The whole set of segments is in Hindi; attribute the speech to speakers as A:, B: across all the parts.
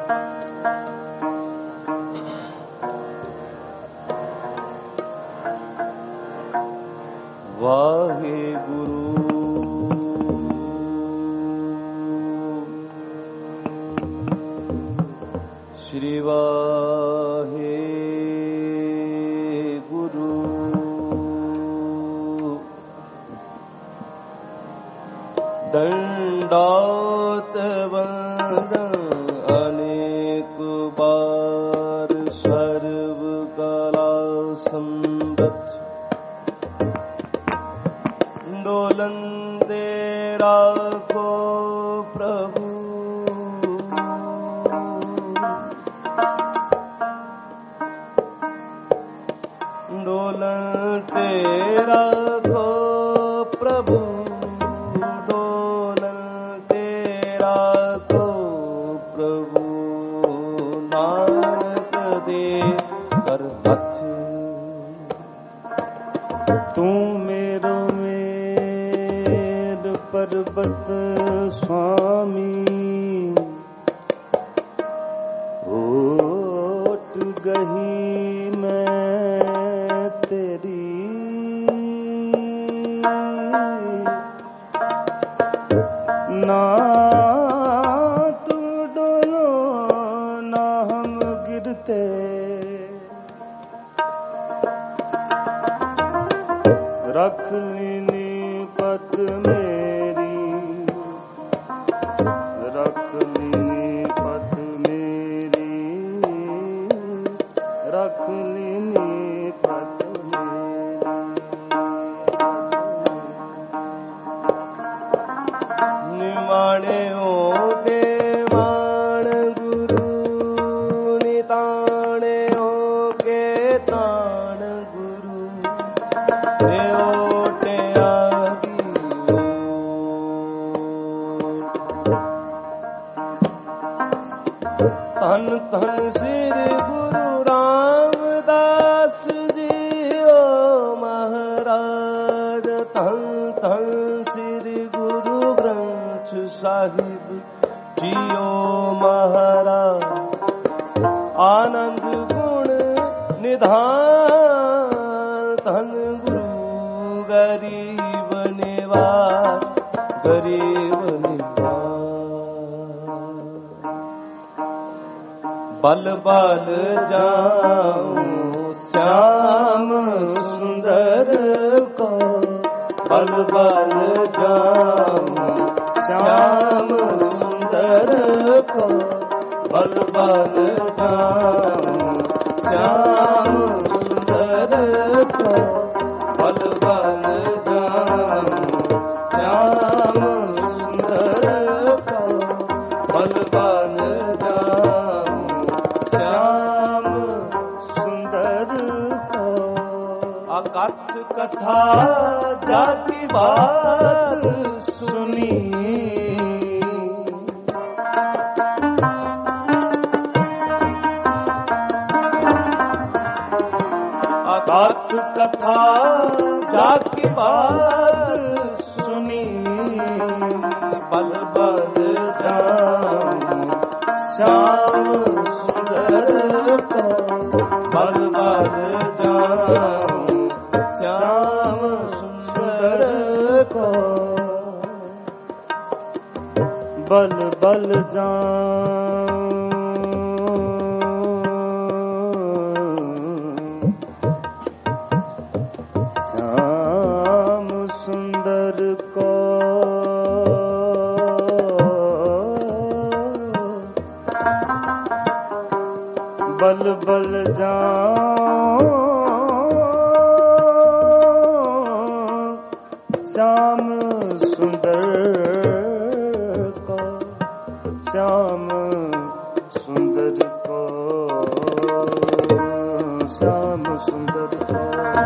A: दंडौत वंदन अनेक बार सर्व कला संबत डोलन दे राखो प्रभु डोलन तेरा को प्रभु पर्वत स्वामी ओट गही मैं तेरी ना तू डोलो ना हम गिरते रख लीनी पत मेरी रख लीनी पत मेरी रख लीनी पत मेरी निवाणे हो देवाण गुरु निताणे हो के ताण गुरु ओटे आगी धन धन श्री गुरु रामदास जी ओ महाराज धन धन श्री गुरु ग्रंथ साहिब जी ओ महाराज आनंद गुण निधान धन गुरु गरीब निवास गरीब बल बल जाऊं श्याम सुंदर को बल बल जाऊं श्याम सुंदर को बल बल जाऊं श्याम सुंदर को बल बल जाऊं श्याम सुंदर को बल बल कथ कथा जाकी बात सुनी कथ कथा जाकी बात सुनी बल बल जाऊं श्याम सुंदर को बल बल जाऊं श्याम सुंदर को बल बल जाऊं श्याम सुंदर को बल बल जाऊं श्याम सुंदर को श्याम सुंदर को श्याम सुंदर को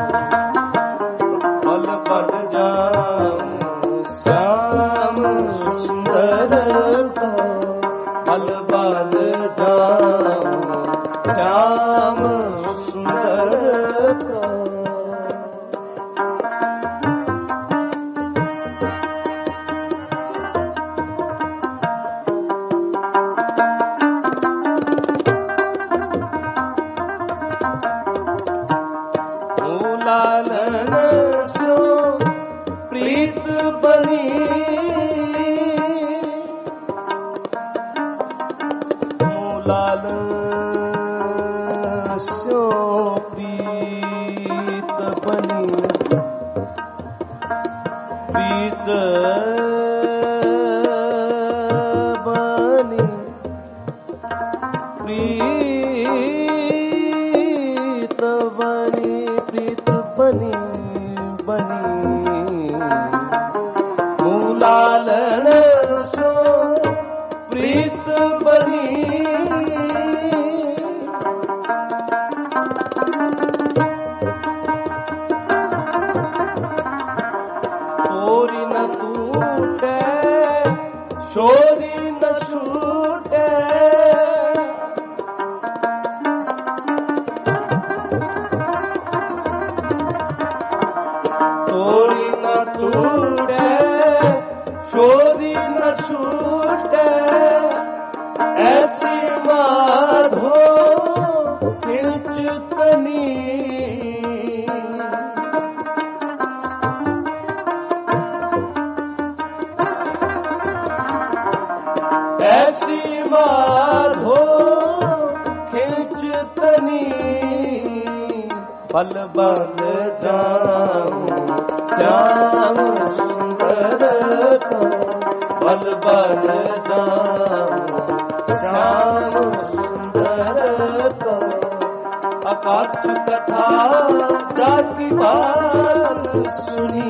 A: बल बल जाऊं श्याम सुंदर को बल बल जाऊं श्याम सुंदर को बनी मूलाल स्यो प्रीत बनी प्रीत बनी प्रीत बनी प्रीत बनी बनी मूलालन सो प्रीत बनी तोरी न टूटे चोरी न छूटे तोरी न टूटे चोरी न छूटे ऐसी माधो खिलचतनी ऐसी माधो खिलचतनी पल बल जाऊं श्याम सुंदर को पल बल जाऊं श्याम सुंदर को अकाक्ष कथा जाकी बात सुनी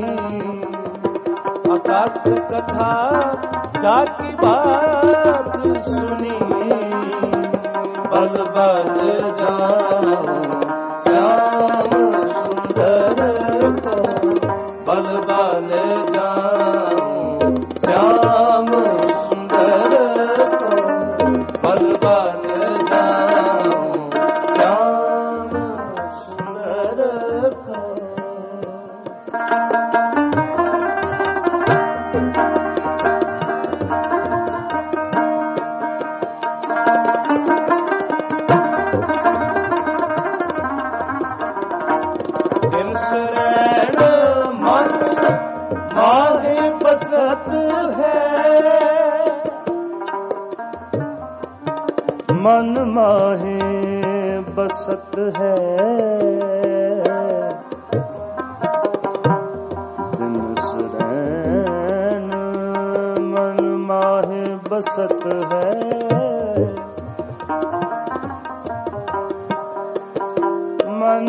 A: अकाक्ष कथा जाकी बात सुनी बल बल जाऊं श्याम सुंदर को बल बल जाऊं श्याम सुंदर को बल बल जाऊं श्याम सुंदर को शरण मन माहे बसत है मन माहे बसत है दिन शरण मन माहे बसत है मन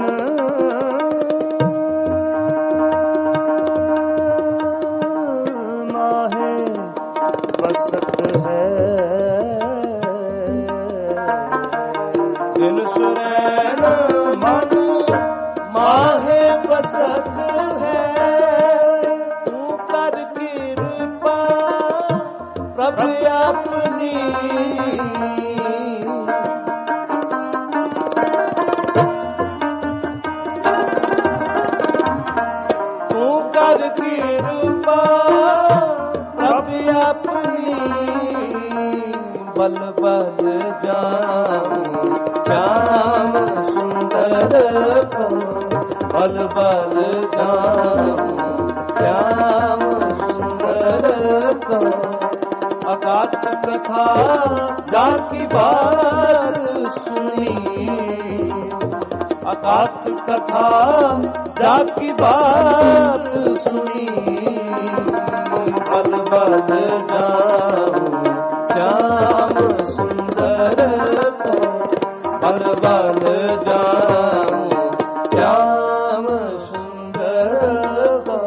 A: बसत है दिन सुरैन मन माहे बसत है तू कर कृपा प्रभु अपनी तू कर कृपा प्रभु अपनी बल बल जाऊं श्याम सुंदर को बल बल जाऊं श्याम सुंदर को अकाक्ष कथा जाकी बात सुनी अकाक्ष कथा जाकी बात सुनी बल बल जाऊं श्याम सुंदर को बल बल जाऊं श्याम सुंदर को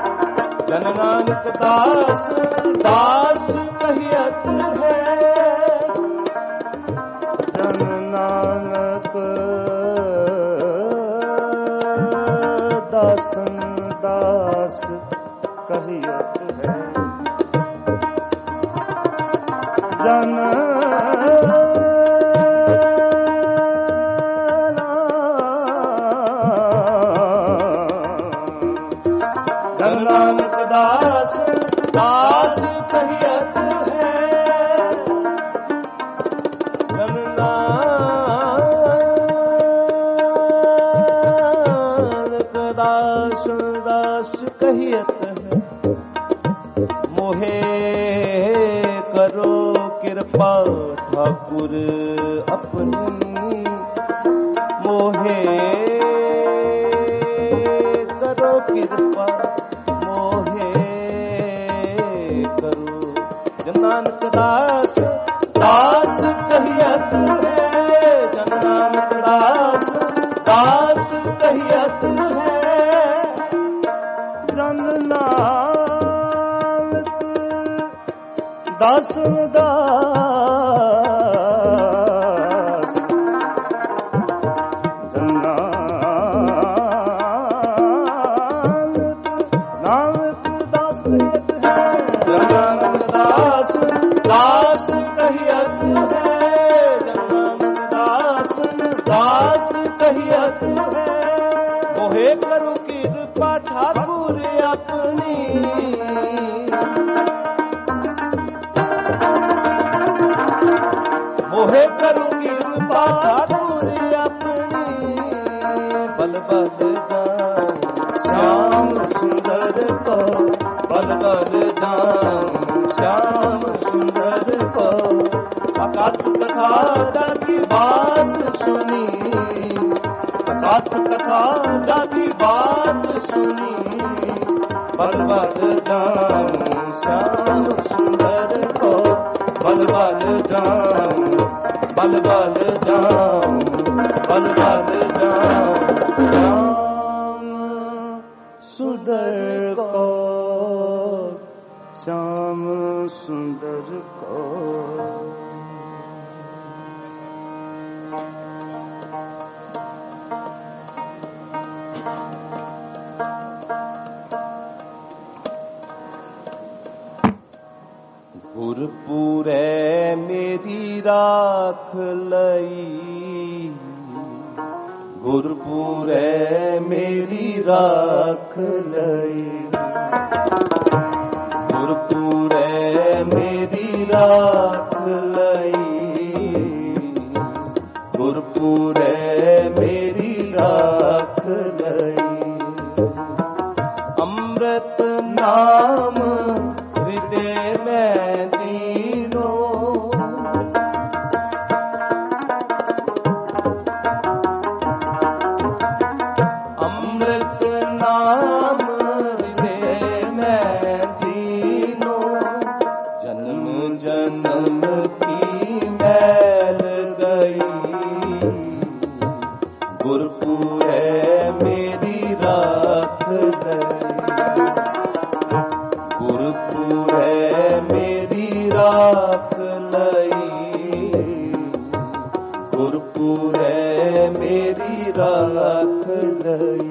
A: जन नानक दास दास कहियत है ठाकुर अपनी मोहे करो कृपा मोहे करो। जन नानक दास दास कहियत है, जन नानक दास दास कहियत है। जन नानक दास दास, जन नानक दास कहियत है। जन नानक दास दास कहियत है, जन नानक दास दास कहियत है। मोहे करो कृपा ठाकुर अपनी, मोहे करो कृपा ठाकुर अपनी। बल बल जाऊं श्याम सुंदर को, बल बल जाऊं श्याम सुंदर को। अकाथ कथा जाकी बात सुनी, अकाथ कथा जाकी बात सुनी। बल बल जाऊं श्याम सुंदर को, बल बल जाऊं, बल बल जाऊं, बल बल जाऊं श्याम सुंदर को, श्याम सुंदर को। गुरपुरे मेरी राख लई, गुरपुरे मेरी राख लई, गुरपुरे मेरी राख लई, गुरपुरे मेरी राख लई। अमृत नाम हृदय में दीनो, अमृत नाम हृदय में दीनो। जन्म जन्म की मैल गई, गुरपुरे मेरी राख गई, गुरपुरे मेरी राख लई, गुरपुरे मेरी राख लई।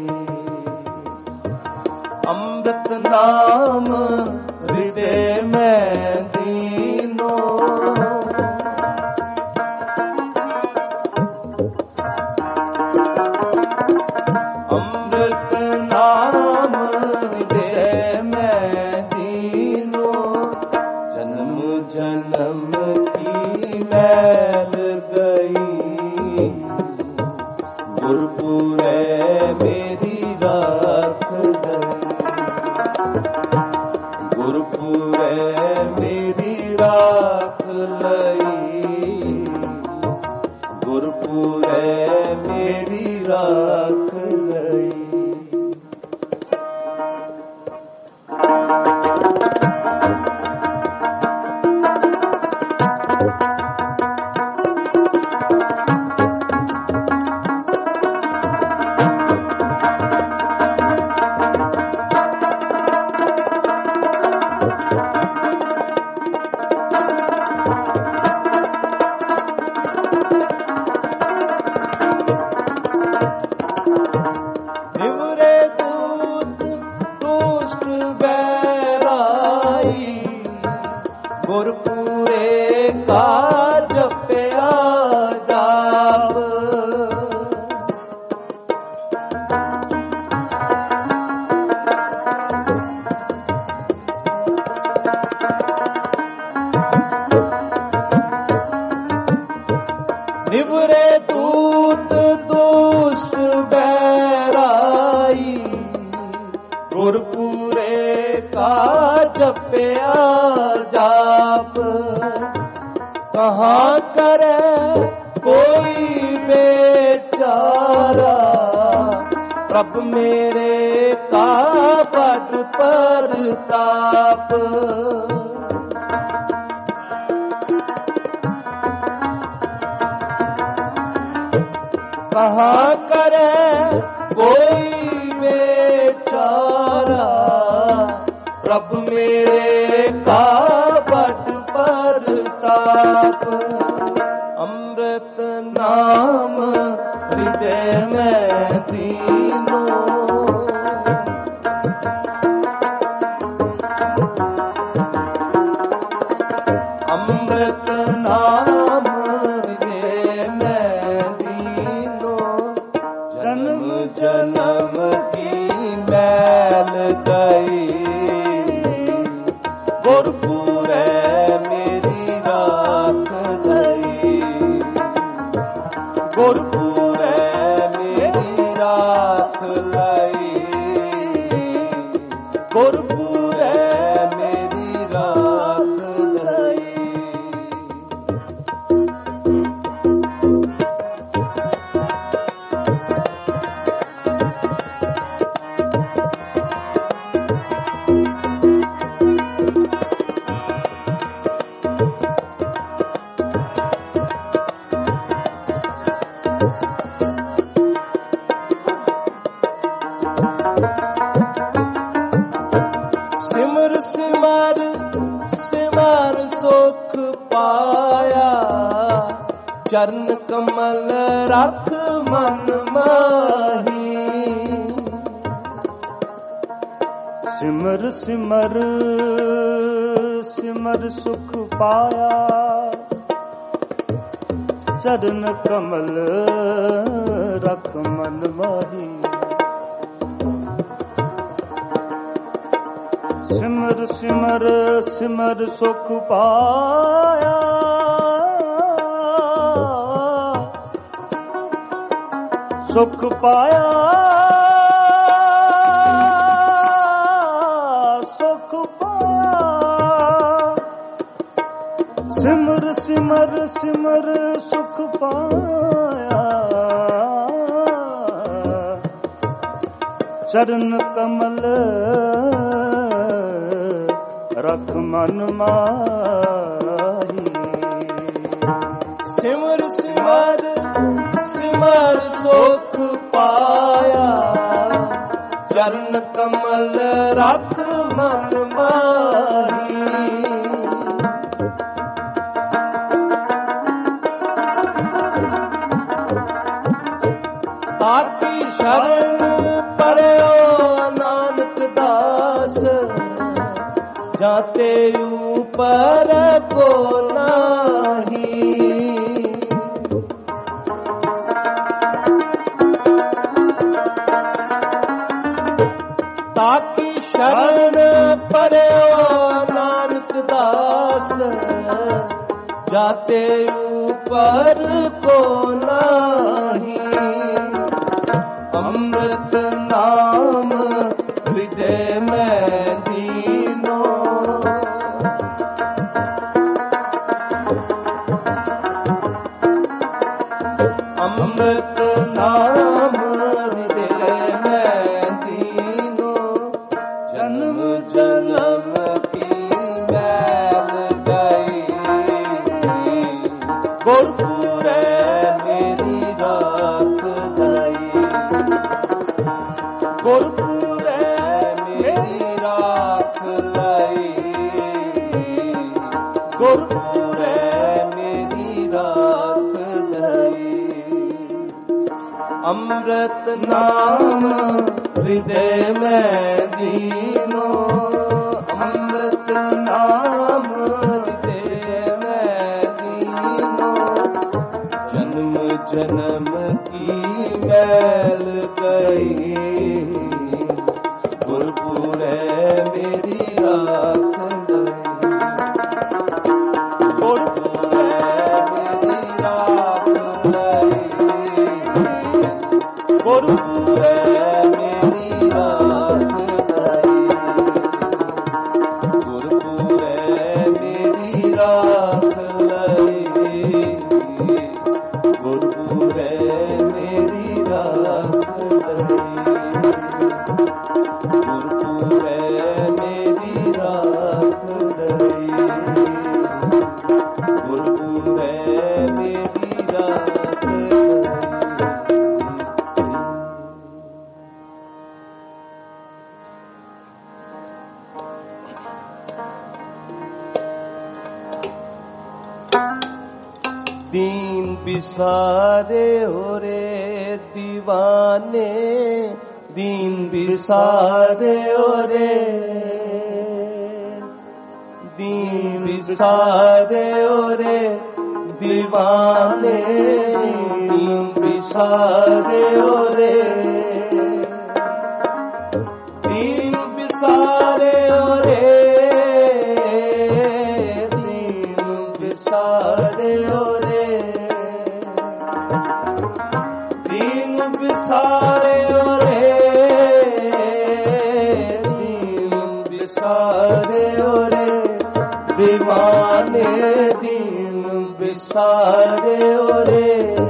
A: अमृत नाम हृदय में दीनो, अमृत नाम हृदय में दीनो। जन्म जन्म की मैल गई, गुरपुरे मेरी राख गई, गुरपुरे मेरी राख लई, गुरपुरे मेरी राख लई। गुरपुरे का जपया जाप, निवरे दूत दुष्ट बैराई, गुरपुरे का जपया जाप। ਕਹਾਂ ਕਰੇ ਕੋਈ ਬੇਚਾਰਾ, ਪ੍ਰਭ ਮੇਰੇ ਕਾ ਬੜ ਪ੍ਰਤਾਪ। ਕਹਾਂ ਕਰੇ ਕੋਈ ਬੇਚਾਰਾ, ਪ੍ਰਭ ਮੇਰੇ ਕਾ ਬੜ ਪ੍ਰਤਾਪ। ਅੰਮ੍ਰਿਤ ਨਾਮ ਹਿਰਦੇ ਮੈਂ ਦੀਨੋ, ਅੰਮ੍ਰਿਤ ਨਾਮ ਹਿਰਦੇ ਮੈਂ ਦੀਨੋ। ਜਨਮ ਜਨਮ ਕੀ ਮੈਲ ਗਈ, ਗੁਰਪੂਰੈ ਮੇਰੀ ਰਾਖ ਲਈ। ਗੁਰਪੂਰੈ ਮੇਰੀ ਰਾਖ ਲਈ, ਗੁਰਪੂਰੈ ਮੇਰੀ ਰਾਖ ਲਈ। ਸਿਮਰ ਸਿਮਰ ਸਿਮਰ ਸੁਖ ਪਾਇਆ, ਚਰਨ ਕਮਲ ਰਖ ਮਨ ਮਾਹੀ।
B: ਸਿਮਰ ਸਿਮਰ ਸਿਮਰ ਸੁਖ ਪਾਇਆ, ਚਰਨ ਕਮਲ ਰਖ ਮਨ ਮਾਹੀ। ਸਿਮਰ ਸਿਮਰ ਸਿਮਰ ਸੁਖ ਪਾਇਆ, ਸੁਖ ਪਾਇਆ, ਸੁਖ ਪਾਇਆ। ਸਿਮਰ ਸਿਮਰ ਸਿਮਰ ਸੁਖ ਪਾਇਆ, ਚਰਨ ਕਮਲ ਰਖ ਮਨ ਮਾਹੀ।
A: ਸਿਮਰ ਸਿਮਰ ਸਿਮਰ ਸੁਖ ਪਾਇਆ, ਚਰਨ ਕਮਲ ਰਖ ਮਨ ਮਾਹੀ। ਤਾਕੀ ਸ਼ਰਨ ਪਰਿਓ ਨਾਨਕ ਦਾਸ, ਜਾਤੇ ਊਪਰ ਕੋ ਨਾਹੀ। ਤਾਕੀ ਸ਼ਰਨ ਪਰਿਓ ਨਾਨਕ ਦਾਸ, ਜਾਤੇ ਊਪਰ ਕੋ ਨਾਹੀ। ਅੰਮ੍ਰਿਤ ਨਾਮ ਹਿਰਦੇ ਮੈਂ ਦੀਨੋ, ਅੰਮ੍ਰਿਤ ਨਾਮ ਹਿਰਦੇ ਮੈਂ ਦੀਨੋ। ਜਨਮ ਜਨਮ ਕੀ ਮੈਲ ਗਈ, ਗੁਰਪੂਰੈ ਮੇਰੀ ਰਾਖ ਲਈ। ਗੁਰਪੂਰੈ ਮੇਰੀ ਰਾਖ ਲਈ, ਗੁਰਪੂਰੈ ਮੇਰੀ ਰਾਖ ਲਈ। ਅੰਮ੍ਰਿਤ ਨਾਮ ਹਿਰਦੇ ਮੈਂ ਦੀਨੋ, ਅੰਮ੍ਰਿਤ ਨਾਮ ਹਿਰਦੇ ਮੈਂ ਦੀਨੋ। ਜਨਮ ਜਨਮ ਕੀ ਮੈਲ ਗਈ, ਗੁਰਪੂਰੈ ਮੇਰੀ ਰਾਖ ਲਈ। ਗੁਰਪੂਰੈ ਮੇਰੀ ਰਾਖ ਲਈ, ਗੁਰਪੂਰੈ ਮੇਰੀ ਰਾਖ ਲਈ। ਗੁਰਪੂਰੈ ਮੇਰੀ ਰਾਖ ਲਈ। बिसारे हो रे दीवाने, दीन बिसारे हो रे, दीन बिसारे हो रे दीवाने, दीन बिसारे हो रे, दीन बिसारे हो रे, दीन बिसारे हो रे, दीन बिसारे हो रे, दीन बिसारे हो रे दीवाने, दीन बिसारे हो रे,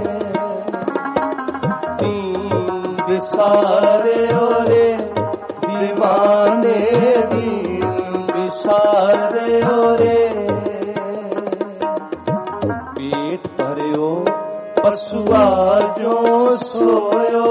A: दीन बिसारे हो रे दीवाने, दीन बिसारे हो रे। पेट भरियो पशुआ जो सोयो,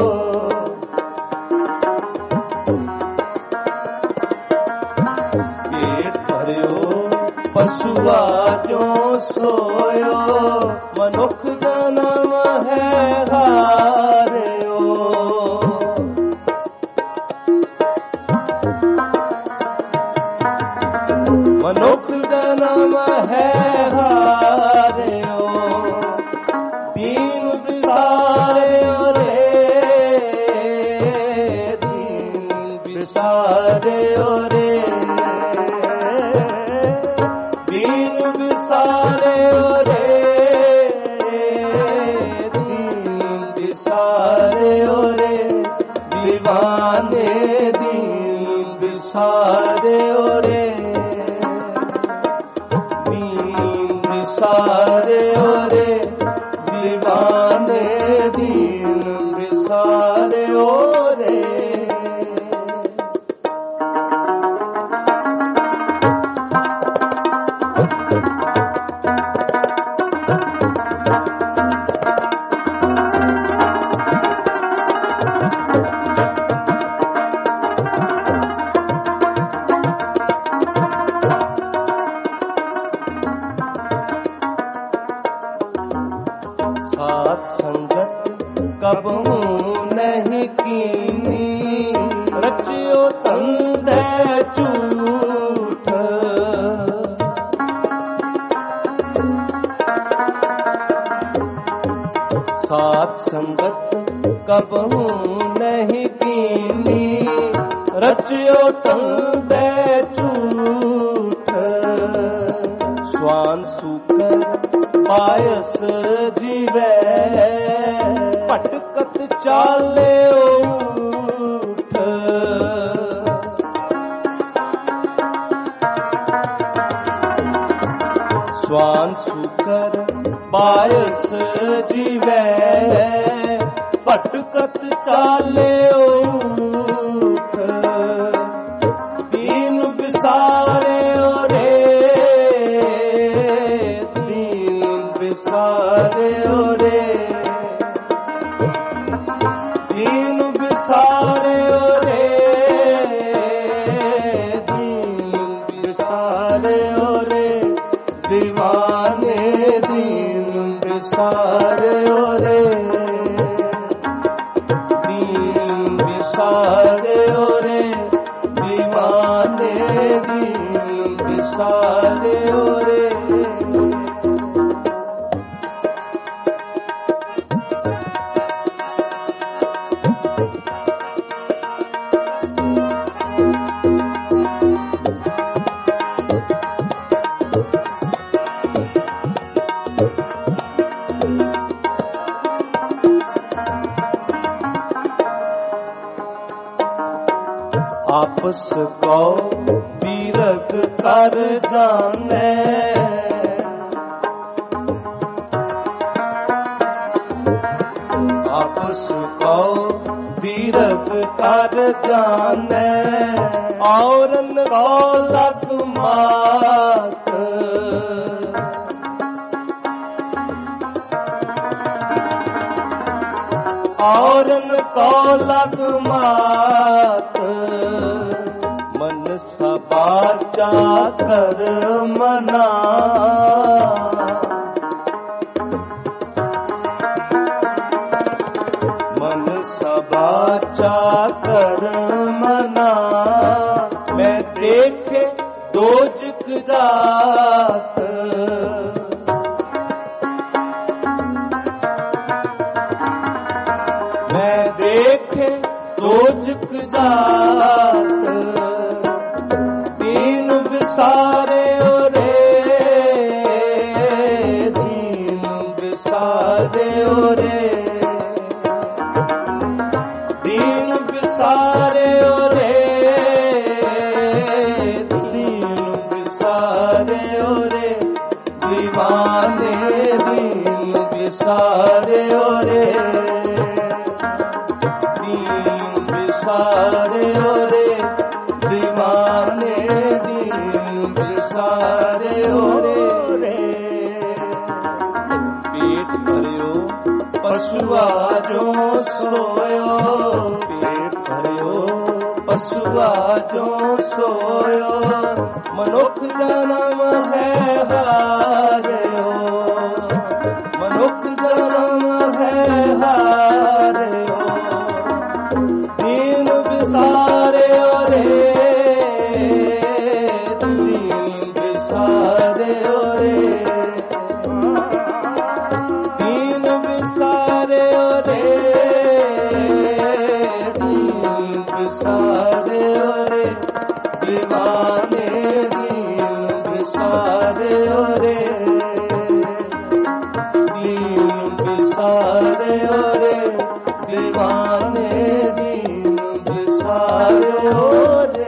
A: पेट भरियो पशुआ जो सोयो, मनुख जन्म है हारियो, मनुख जन्म है हारियो, दीन बिसारे हो रे, दीन बिसारे हो रे, दीन बिसारे हो रे, दीन बिसारे हो रे दीवाने, दीन बिसारे हो रे, दीन बिसारे हो रे दीवाने, दीन बिसारे हो रे। साथ संगत कबहू नहीं कीनी, रचियो तंद झूठ, साथ संगत कबहू नहीं कीनी, रचियो तंद झूठ, स्वान सूकर पायस जीवे, पटकत चाले उठ, स्वान सुकर पायस जीवे, पटकत चाले उठ, दीन बिसारे हो रे, बिसारे हो रे, दीन बिसारे हो रे, दीन बिसारे हो रे दीवाने, दीन बिसारे हो रे, दीन बिसारे हो रे दीवाने, दीन बिसारे हो रे। आपस को दीरक कर जाने, आपस को दीरक कर जाने, औरन को लग मात, औरन को लग मात, मन सबाचा कर मना, वाचा कर्मना मैं देखे दोजक जात मैं देखे दोजक जात दीन बिसारे ओरे दीन बिसारे ओरे दीन बिसारे ओरे दीन बिसारे ओरे दीवाने दीन बिसारे ओरे दीन बिसारे ओरे दीवाने दीन बिसारे ओरे पेट भरियो पशुआ जो सोयो पेट भरियो पशुआ जो सोयो मनुख जन्म है हारियो मनुख जन्म है हारियो दीन बिसारे ओरे दीन बिसारे ओरे दीन बिसारे ओरे दीन बिसारे ओरे दीवाने दीन बिसारे ओरे दीन बिसारे ओरे दीवाने दीन बिसारे ओरे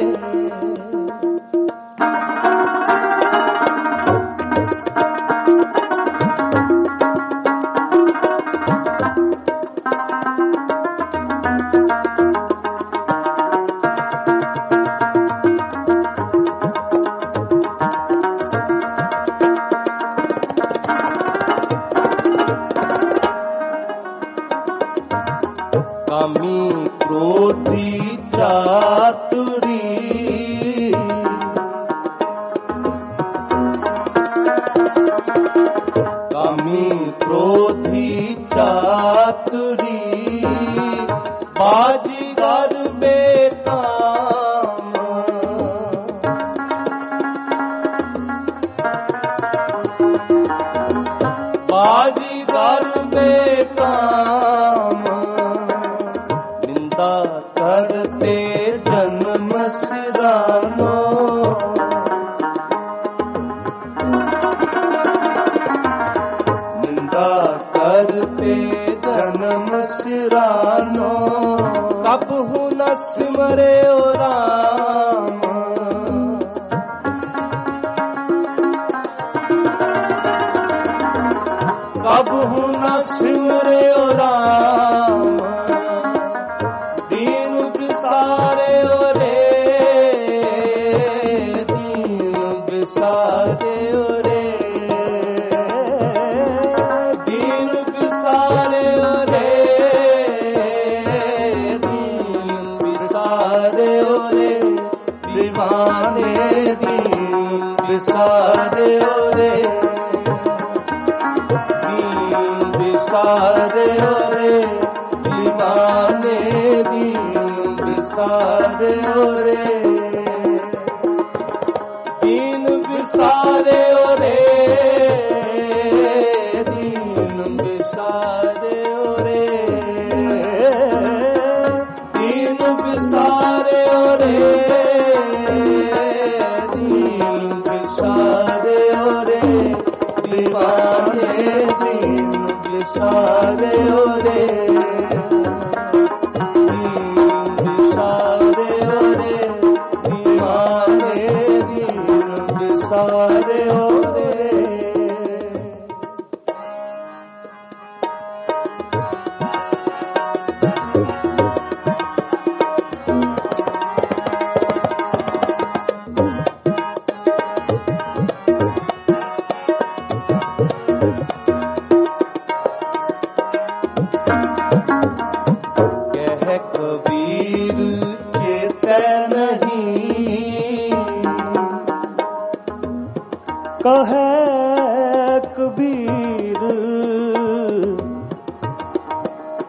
A: कामी क्रोधी चातुरी कामी क्रोधी चातुरी बाजीगर बेकाम बाजीगर बेकाम निंदा करते जन्म सिरानो निंदा करते जन्म सिरानो कब हूँ न सिमरे ओ राम कब हूँ न सिमरे ओ राम दीन बिसारे ओरे दीन बिसारे ओरे दीन बिसारे ओरे दीन बिसारे ओरे दीवाने दीन बिसारे ओरे दीन बिसारे ओरे दीवाने दीन बिसारे ओरे दीन बिसारे ओरे दीन बिसारे ओरे दीन बिसारे ओरे दीन बिसारे ओरे दीवाने दीन बिसारे ओरे सारे ओरे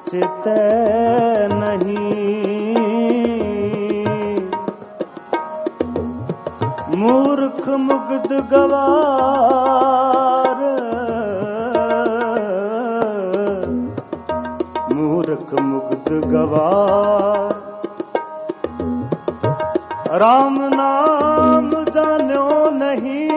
B: चितै नहीं। मूर्ख मुग्ध गवार, मूर्ख मुग्ध गवार, राम नाम जान्यो नहीं।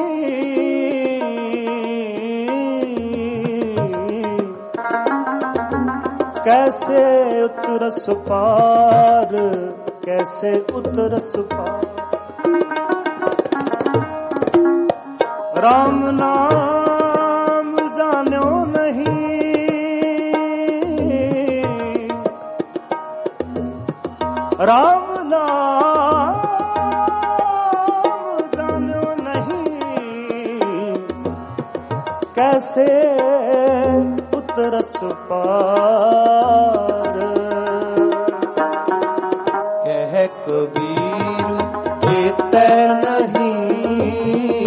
B: कैसे उतरस पार, कैसे उतरस पार, राम नाम जान्यो नहीं। राम नाम जान्यो नहीं, कैसे उतरस पार।
A: कह कबीर चेतै नहीं,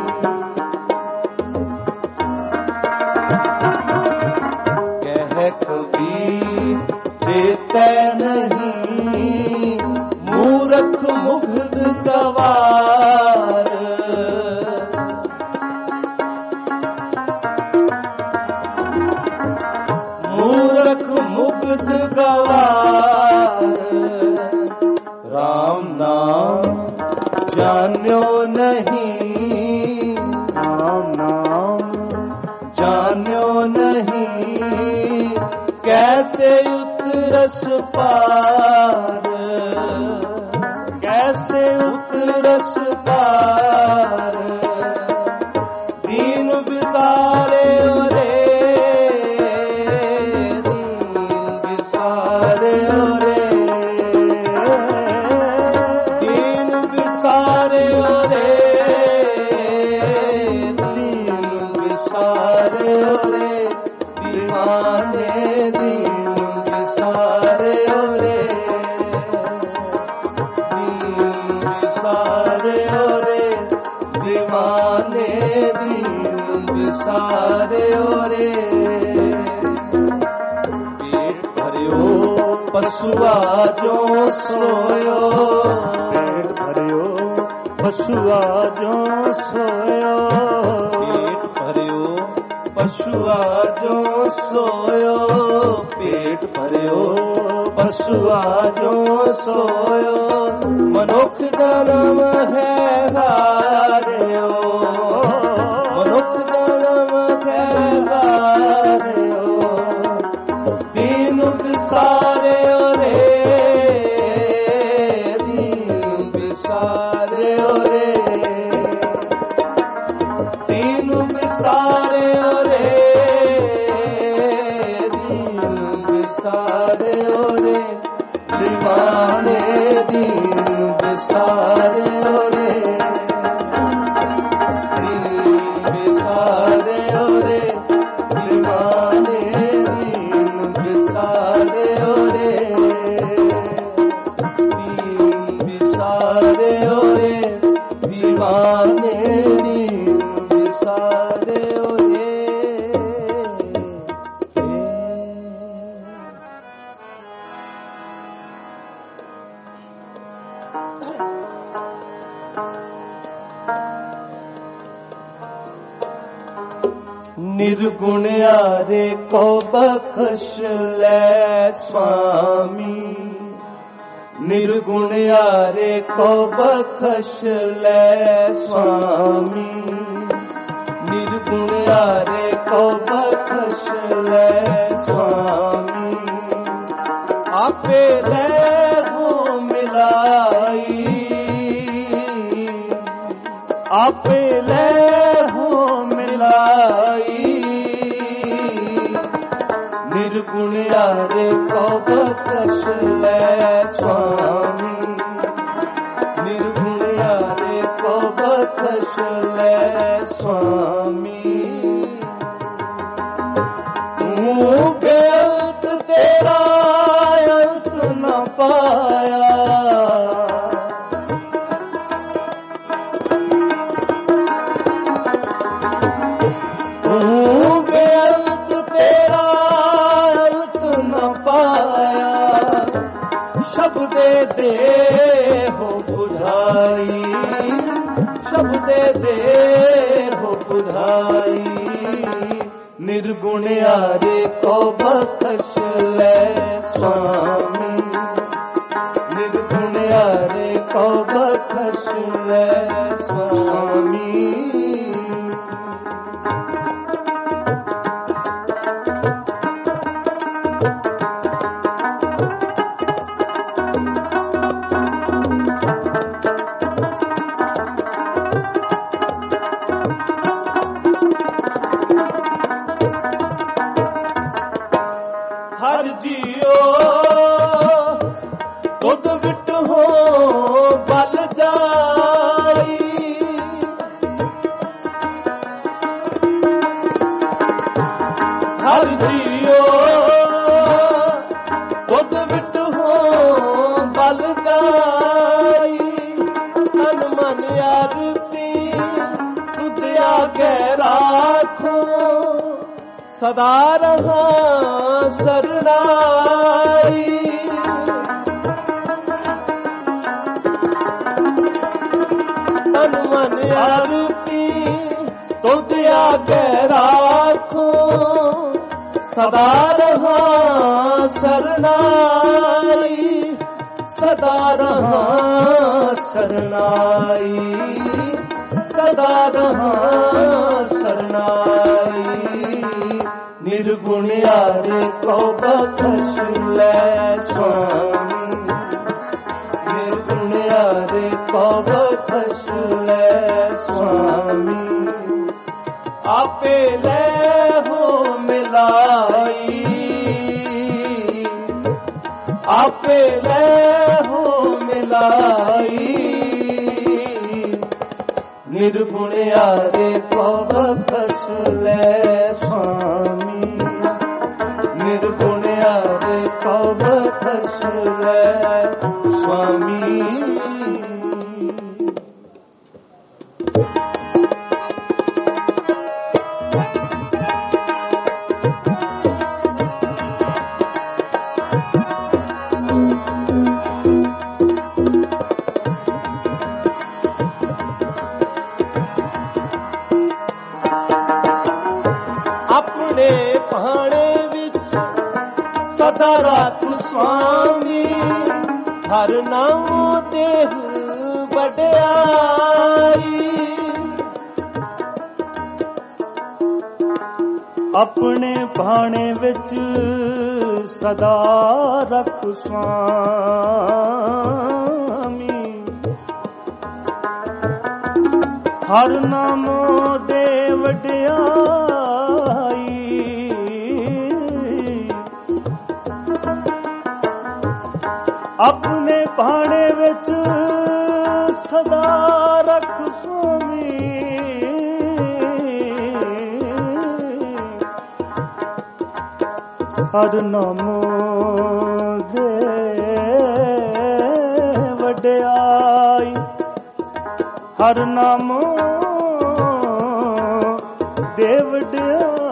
A: कह कबीर चेतै नहीं। मूर्ख मुग्ध गवार, मूर्ख मुग्ध गवार, राम नाम जान्यो नहीं।
B: राम नाम
A: जान्यो नहीं, कैसे उतरस पार, कैसे उतरस पार। दीन बिसारे रे, दीन बिसारे रे, दीन बिसारे रे, दीन बिसारे रे। दीवाने दीन बिसारे रे, दीन बिसारे रे। दीवाने दीन बिसारे रे। पेट भरियो पशुआ जो सोयो,
B: पेट भरियो पशुआ जो सोयो।
A: पेट भरियो पशुआ जो सोयो, पेट भरियो पशुआ जो सोयो। मनुख जन्म है हारियो, मनुख जन्म है हारियो। दीन बिसारे रे, दीन बिसारे रे, दीन बिसारे रे, दीन बिसारे रे। दीवाने दीन बिसारे रे, दीन बिसारे रे। दीवाने दीन बिसारे रे, दीन बिसारे रे। दीवाने दीन बिसारे रे। निर्गुण यारे को बख्श ले स्वामी, निर्गुण यारे को बख्श ले स्वामी। निर्गुण यारे को बख्श ले स्वामी। आपे ले हो मिलाई, आपे ले हो मिलाई। निर्गुण यारे को बख्श ले स्वामी, निर्गुण यारे को बख्श ले स्वामी। बेअंत तेरा अंत न पाया, बेअंत तेरा अंत न पाया। ਸ਼ਬਦੇ ਦੇ ਹੋ ਬੁਝਾਈ, ਸ਼ਬਦੇ ਦੇ ਹੋ ਬੁਝਾਈ, ਨਿਰਗੁਣਿਆਰੇ ਕੋ ਬਖਸ਼ ਲੈ ਸੁਆਮੀ, ਨਿਰਗੁਣਿਆਰੇ ਕੋ ਬਖਸ਼ ਲੈ ਸੁਆਮੀ। ਹਰ ਜੀਓ ਤੁਧ ਵਿਟ ਹੋ ਬਲ ਜਾਈ, ਹਰ ਜੀਓ ਤੁਧ ਵਿਟ ਹੋ ਬਲ ਜਾਈ, ਤਨ ਮਨ ਆਰਤੀ ਤੁਧ ਆਗੇ ਰਾਖੋ, ਸਦਾ ਰਹਾ ਸਰਨਾਈ, ਤਨ ਮਨ ਆਰਤੀ ਤੁਧ ਆਗੇ ਰਾਖੋ, ਸਦਾ ਰਹਾ ਸਰਨਾਈ, ਸਦਾ ਰਹਾ ਸਰਨਾਈ, ਸਦਾ ਰਹਾ ਸਰਨਾਈ, ਨਿਰਗੁਣਿਆਰੇ ਕੋ ਬਖਸ਼ ਲੈ ਸੁਆਮੀ, ਨਿਰਗੁਣਿਆਰੇ ਕੋ ਬਖਸ਼ ਲੈ ਸੁਆਮੀ, ਆਪੇ ਲੈ ਹੋ ਮਿਲਾਈ, ਆਪੇ ਲੈ ਹੋ ਮਿਲਾਈ, ਨਿਰਗੁਣਿਆਰੇ ਕੋ ਬਖਸ਼ ਲੈ ਸੁਆਮੀ, ਨਿਰਗੁਣਿਆਰੇ ਕੋ ਬਖਸ਼ ਲੈ ਸੁਆਮੀ। ਆਪਣੇ ਭਾਣੇ ਵਿੱਚ ਸਦਾ ਰੱਖ ਸੁਆਮੀ, ਹਰ ਨਾਮ ਦੇਹ ਵਡਿਆਈ,
B: ਆਪਣੇ ਭਾਣੇ ਵਿੱਚ ਸਦਾ ਰੱਖ ਸੁਆਮੀ, ਹਰ ਨਾਮ ਦੇ ਵਡਿਆਈ, ਆਪਣੇ ਭਾਣੇ ਵਿੱਚ ਸਦਾ ਰੱਖ ਸੁਆਮੀ, ਹਰ ਨਾਮ ਦੇ ਵਡਿਆਈ, ਹਰ ਨਾਮ ਦੇ ਵਡਿਆਈ,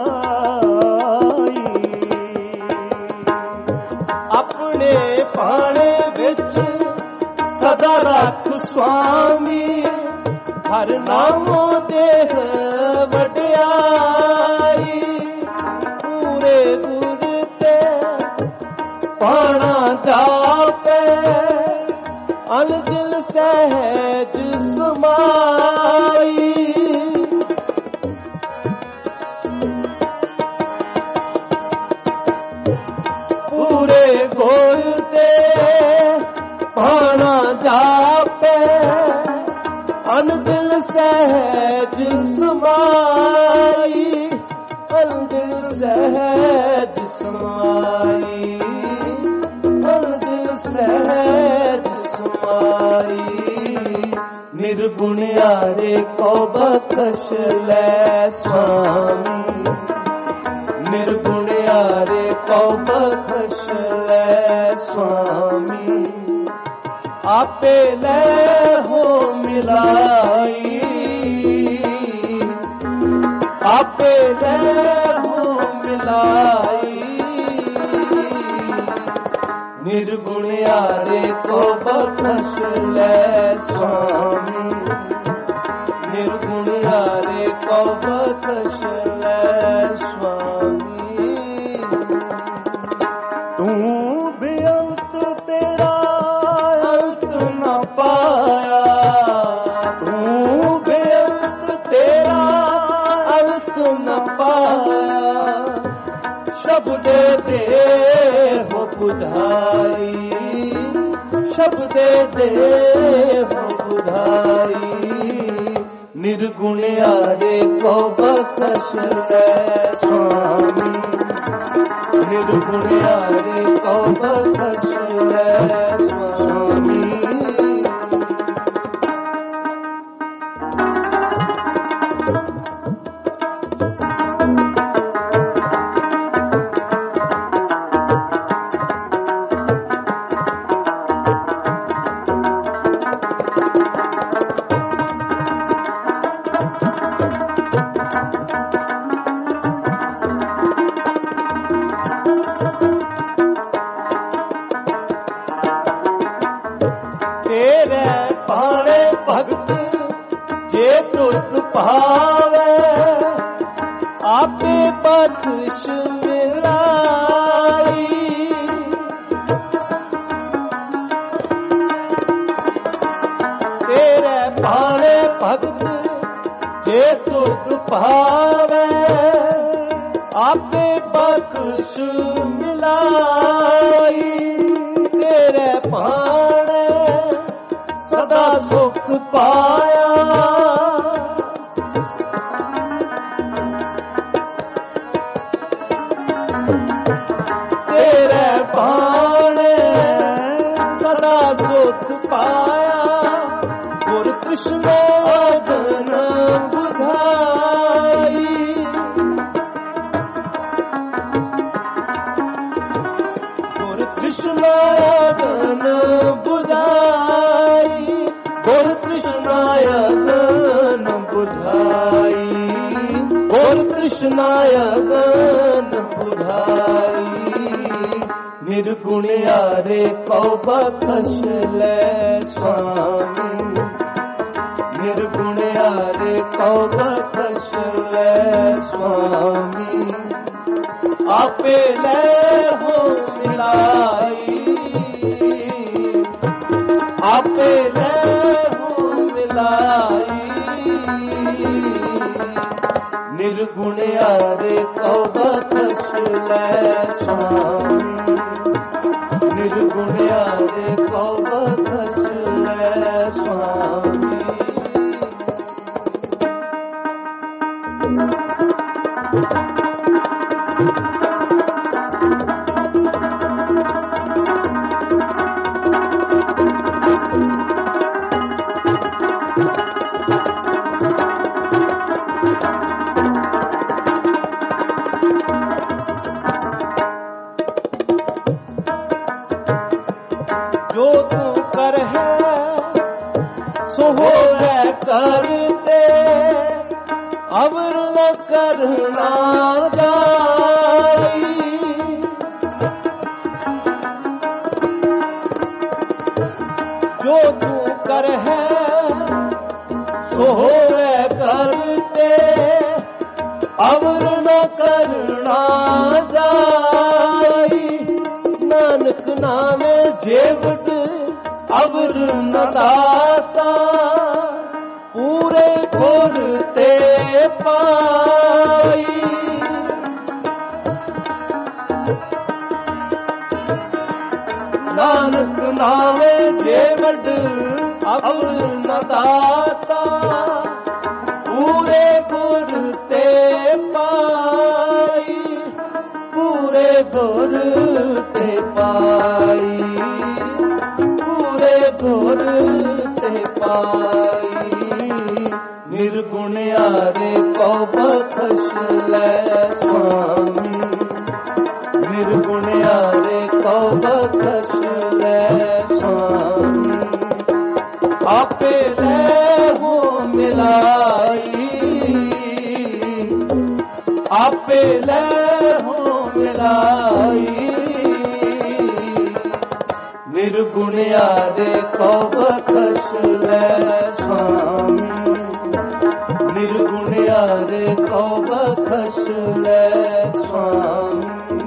A: ਆਪਣੇ ਭਾਣੇ ਵਿੱਚ ਸਦਾ ਰੱਖ ਸੁਆਮੀ, ਹਰ ਨਾਮ ਦੇਹ ਵਡਿਆਈ, ਪੂਰੇ ਗੁਰ ਤੇ ਪਾਣਾ ਜਾਪੇ, ਅਲ ਦਿਲ ਸਹਿਜ ਸਮਾਈ, ਪੂਰੇ ਗੁਰ ਤੇ ਪਾਣਾ ਜਾਪੇ, ਅਲ ਦਿਲ ਸਹਿਜ ਸਮਾਈ, ਅਲ ਦਿਲ ਸਹਿਜ ਸਮਾਈ, ਅਲ ਦਿਲ ਸਹਿਜ ਸਮਾਈ, ਨਿਰਗੁਣਿਆਰੇ ਕੋ ਬਖਸ਼ ਲੈ ਸੁਆਮੀ, ਨਿਰਗੁਣਿਆਰੇ ਕੋ ਬਖਸ਼ ਲੈ ਸੁਆਮੀ, ਆਪੇ ਲੈ ਹੋ ਮਿਲਾਈ, ਆਪੇ ਲੈ ਹੋ ਮਿਲਾਈ, निर्गुणियारे को बख्श ले स्वामी, निर्गुणियारे को बख्श ले स्वामी।
B: तू भी अंत तेरा
A: अंत न पाया,
B: तू
A: भी अंत तेरा अंत न पाया। शब्द दे हो बुधाई, शब्द दे हो बुधाई। निर्गुणियारे को बख्श ले स्वामी, निर्गुणियारे को बख्श ले स्वामी। तेरे पाणे भगत जे तुत भावे, आपे बख्श मिलाई। तेरे पाणे भगत जे तुत भावे, आपे बख्श मिलाई। तेरे पाणे सदा सुख पाया, तेरे पाणे सदा सुख पाया। गुर कृष्ण अगन बुधाई, गुर कृष्ण अगन बुधाई। गुर कृष्णायगन बुधाई, गुर कृष्णायगन बुधाई। निर्गुणियारे को बख्श ले स्वामी, निर्गुणियारे को बख्श ले स्वामी। आपे ले हो मिलाई, आपे ले हो मिलाई। निर्गुणियारे को बख्श ले स्वामी, निर्गुणियारे को बख्श ले स्वामी। जो तू कर है सो होवे करते, अवर न करना जाई। जो तू कर है सो होवे करते, अवर न करना जाई। नानक नामे जेवट अवर न दाता, पूरे गुर ते पाई। नानक नामे जेवट अवर न दाता, पूरे गुर ते पाई। पूरे गुर ते पाई, पूरे गुर ते पाई। निर्गुणियारे को बख्श ले स्वामी, निर्गुणियारे को बख्श ले स्वामी। आपे ले हो मिलाई, आपे ले हो मिलाई। निर्गुणियारे को बख्श ले स्वामी, निर्गुणियारे को बख्श ले स्वामी।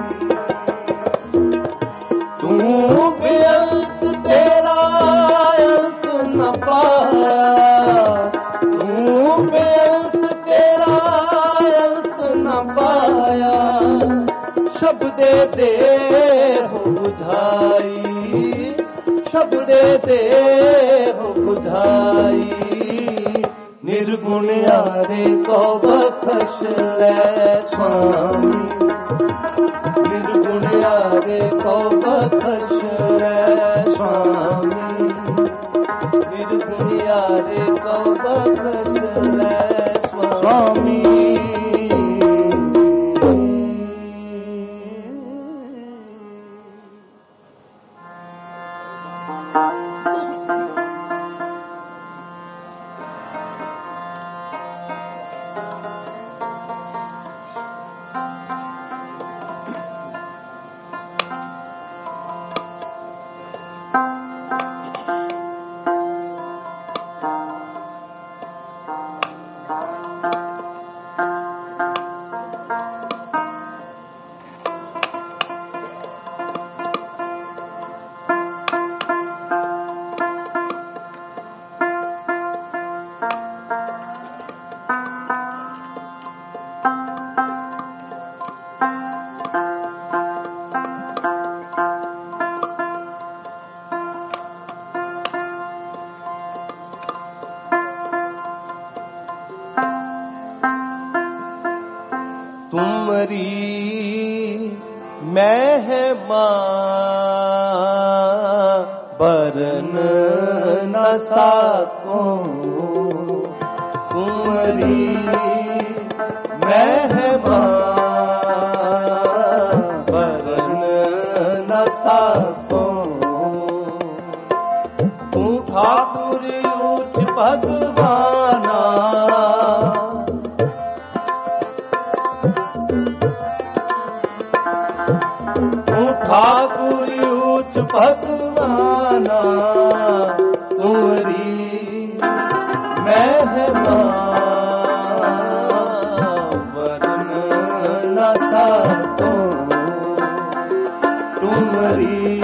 A: तू बेअंत तेरा अंत न पाया, तू बेअंत तेरा अंत न पाया। शब्दे दे हो बुझाई, शब्दे दे हो बुझाई। निर्गुणियारे को बख्श ले स्वामी, निर्गुणियारे को बख्श ले स्वामी, निर्गुणियारे को बख्श ले स्वामी। महिमा बरन न सको तुम्हारी महिमा बरन न सको। तू ठाकुर ऊंच भगवाना ठाकुर ऊंच भगवाना तुम्हारी महिमा बरन न सको तुम्हारी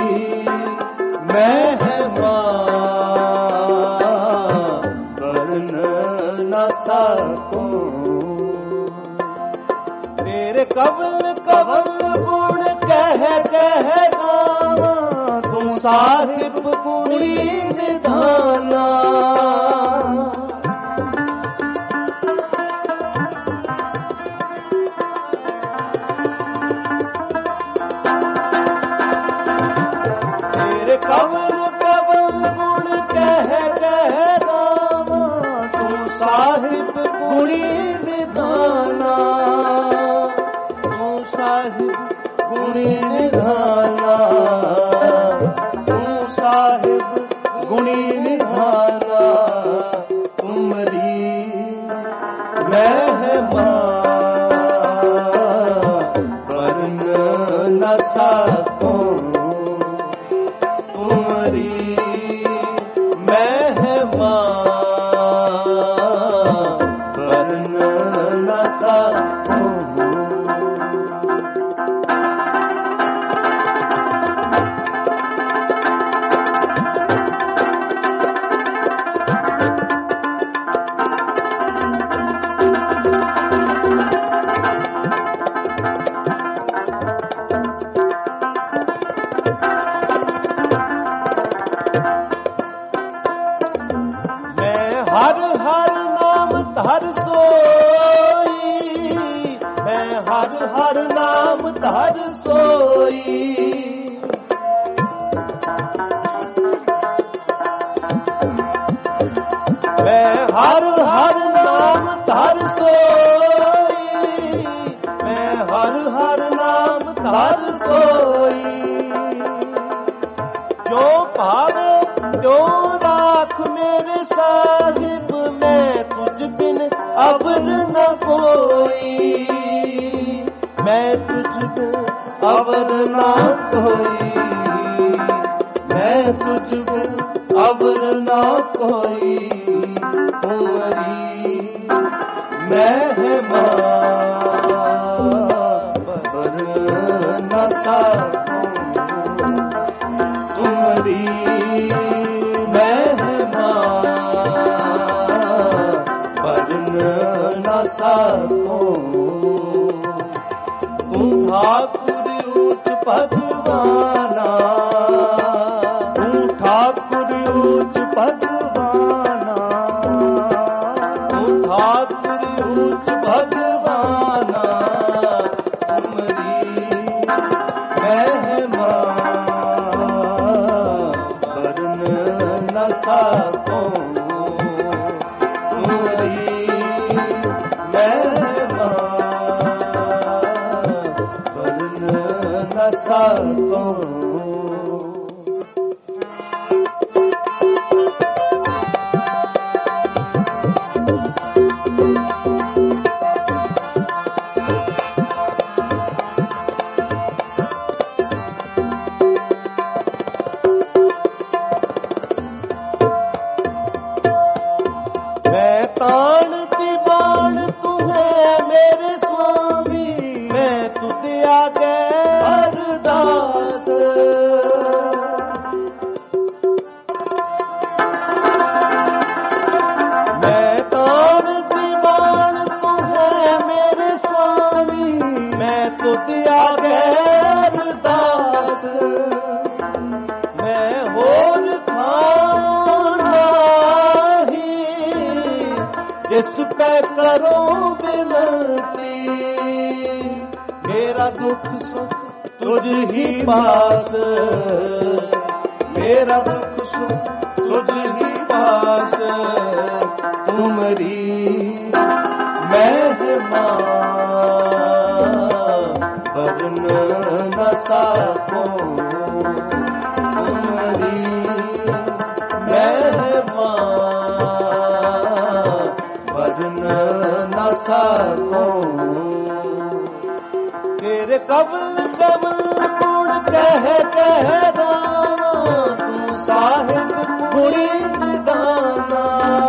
A: महिमा बरन न सको। तेरे कवल कवल गुण कह गावा तू साहिब गुणी निधाना। तेरे कवल कवल गुण कह गावा तू साहिब गुणी निधाना। तू साहिब गुणी निधाना, तू साहिब गुणी निधाना। तुम्हारी महिमा बरन न सको तुम्हारी महिमा बरन न सको। हर हर नाम धर सोई, मैं हर हर नाम धर सोई। मैं हर हर नाम धर सोई, मैं हर हर नाम धर सोई। जो भावे जो राख मेरे साहिब, मैं तुझ बिन अबर न कोई। मैं तुझ बिन अबर न कोई, मैं तुझ कोई तुम्हारी महिमा बर न सकूं तुम्हारी महिमा बर न सकूं तुम ठाकुर ऊंच भगवाना
B: ऊंच भगवाना
A: ठाकुर ऊंच भगवाना तुम्हारी महिमा वर्ण न सकूं तुम्हारी महिमा वर्ण न सकूं जिस पे करो विनती मेरा दुख सुख तुझ ही पास मेरा दुख सुख तुझ ही पास तुम्हारी महिमा वर्ण न सकूं तुम्हारी महिमा न सकूं तेरे कबल कबल गुण कह दाना तू साहिब पूरी दाना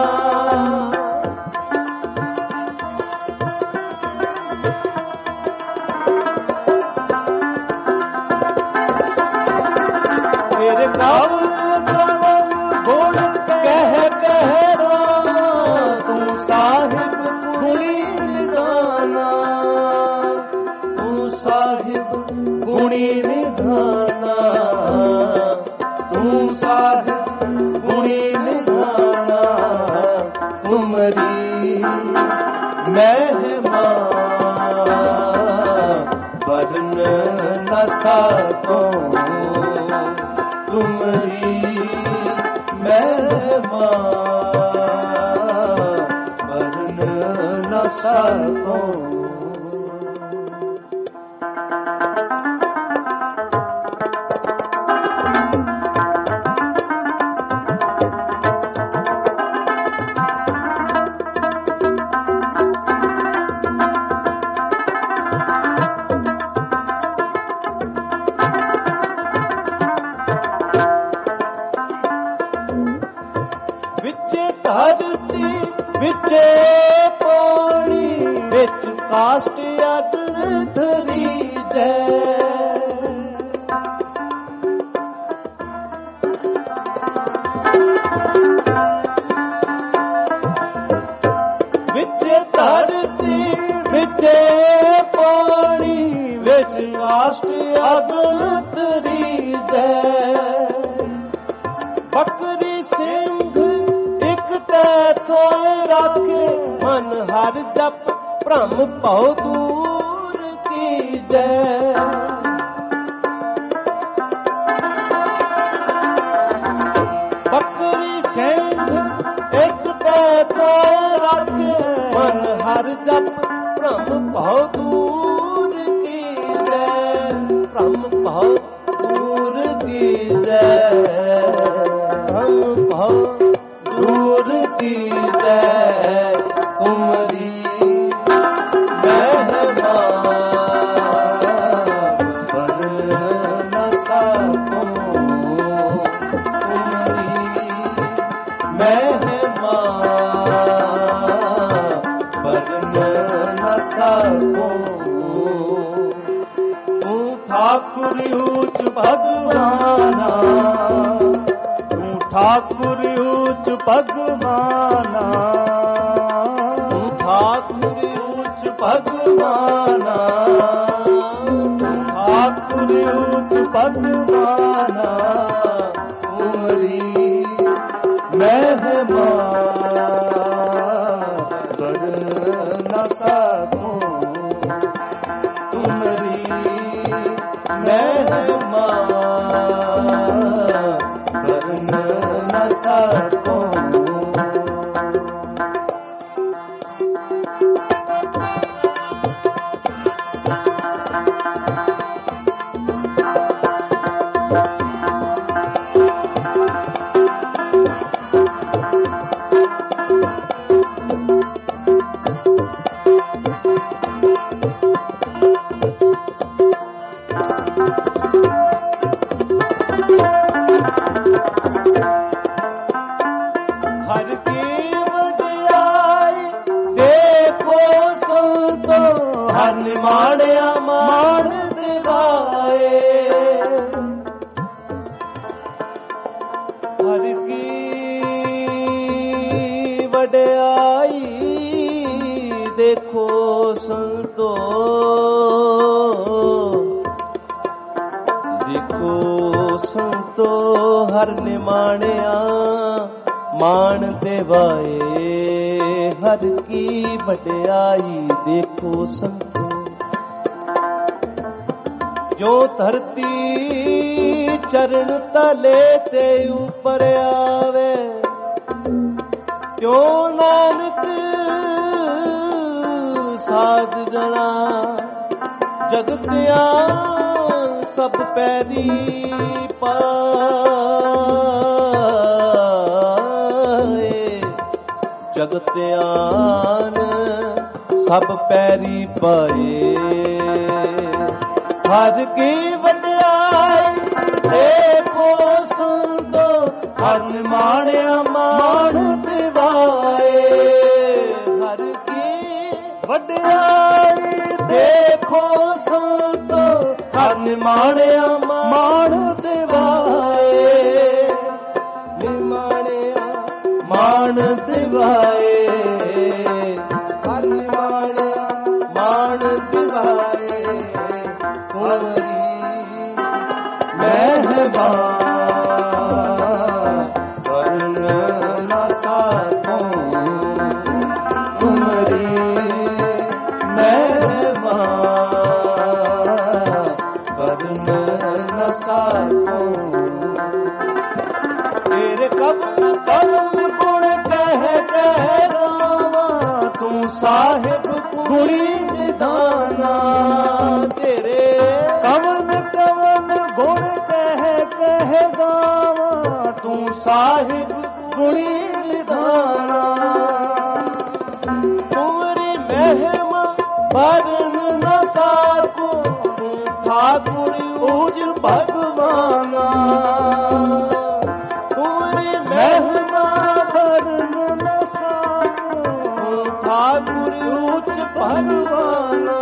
A: तेरे कबल कबल गुण कह दाना तू साहिब गुणी निधाना तू साहिब गुणी निधाना तू साहिब गुणी निधाना तुम्हारी महिमा वर्ण न सकूं तुम्हारी महिमा न सकूं विचे धरती विचे पानी विच काष्ट अग्नि धरी जय विचे धरती विचे पानी विच काष्ट अग्नि धरी जय बकरी सिंह एक तैथों रखे मन हर जप भ्रम भव दूर की जय बकरी सिंह एक तैथों रखे मन हर जप भ्रम भव दूर की जय भ्रम भव दूर की जय भ्रम भव दूर की जय तुम्हारी महिमा वर्ण न सकूं तुम्हारी ठाकुर ऊच भगवाना,
B: तू ठाकुर ऊच भगवाना,
A: तू ठाकुर ऊच भगवाना,
B: ठाकुर ऊच भगवाना,
A: तुमरी महिमा
B: कर न सकूं,
A: तुमरी महिमा
B: कर न सकूं।
A: हर की वडियाई देखो संतो, हर निमाणिया मान दिवाए। हर की वडियाई देखो संतो, देखो संतो हर निमाणिया मान देवाए। हर की वडियाई देखो संतो, जो धरती चरण तले ते ऊपर आवे, क्यों नानक साध जणा जगतिया सब पैरी पाए। जगतियान सब पैरी पाए। हर की वडियाई देखो संतो, हर निमाणिया मान दिवाए। हर की
B: वडियाई
A: देखो संतो, हर निमाणिया मान दिवाए। निमाणिया मान दिवाए। हर निमाणिया मान दिवाए। तुमरी महिमा वर्ण न सकूं, तुमरी महिमा वर्ण न सकूं। तेरे कबल कबल गुण कह रावा, तू साहिब गुणी निधाना। तेरे
B: कवन कवन गुण कह गावा,
A: तू साहिब गुणी निधाना। तुमरी महिमा वर्ण न सकूं, तू ठाकुर ऊच भगवाना। तुमरी महिमा
B: वर्ण न सकूं,
A: तू ठाकुर ऊच भगवाना।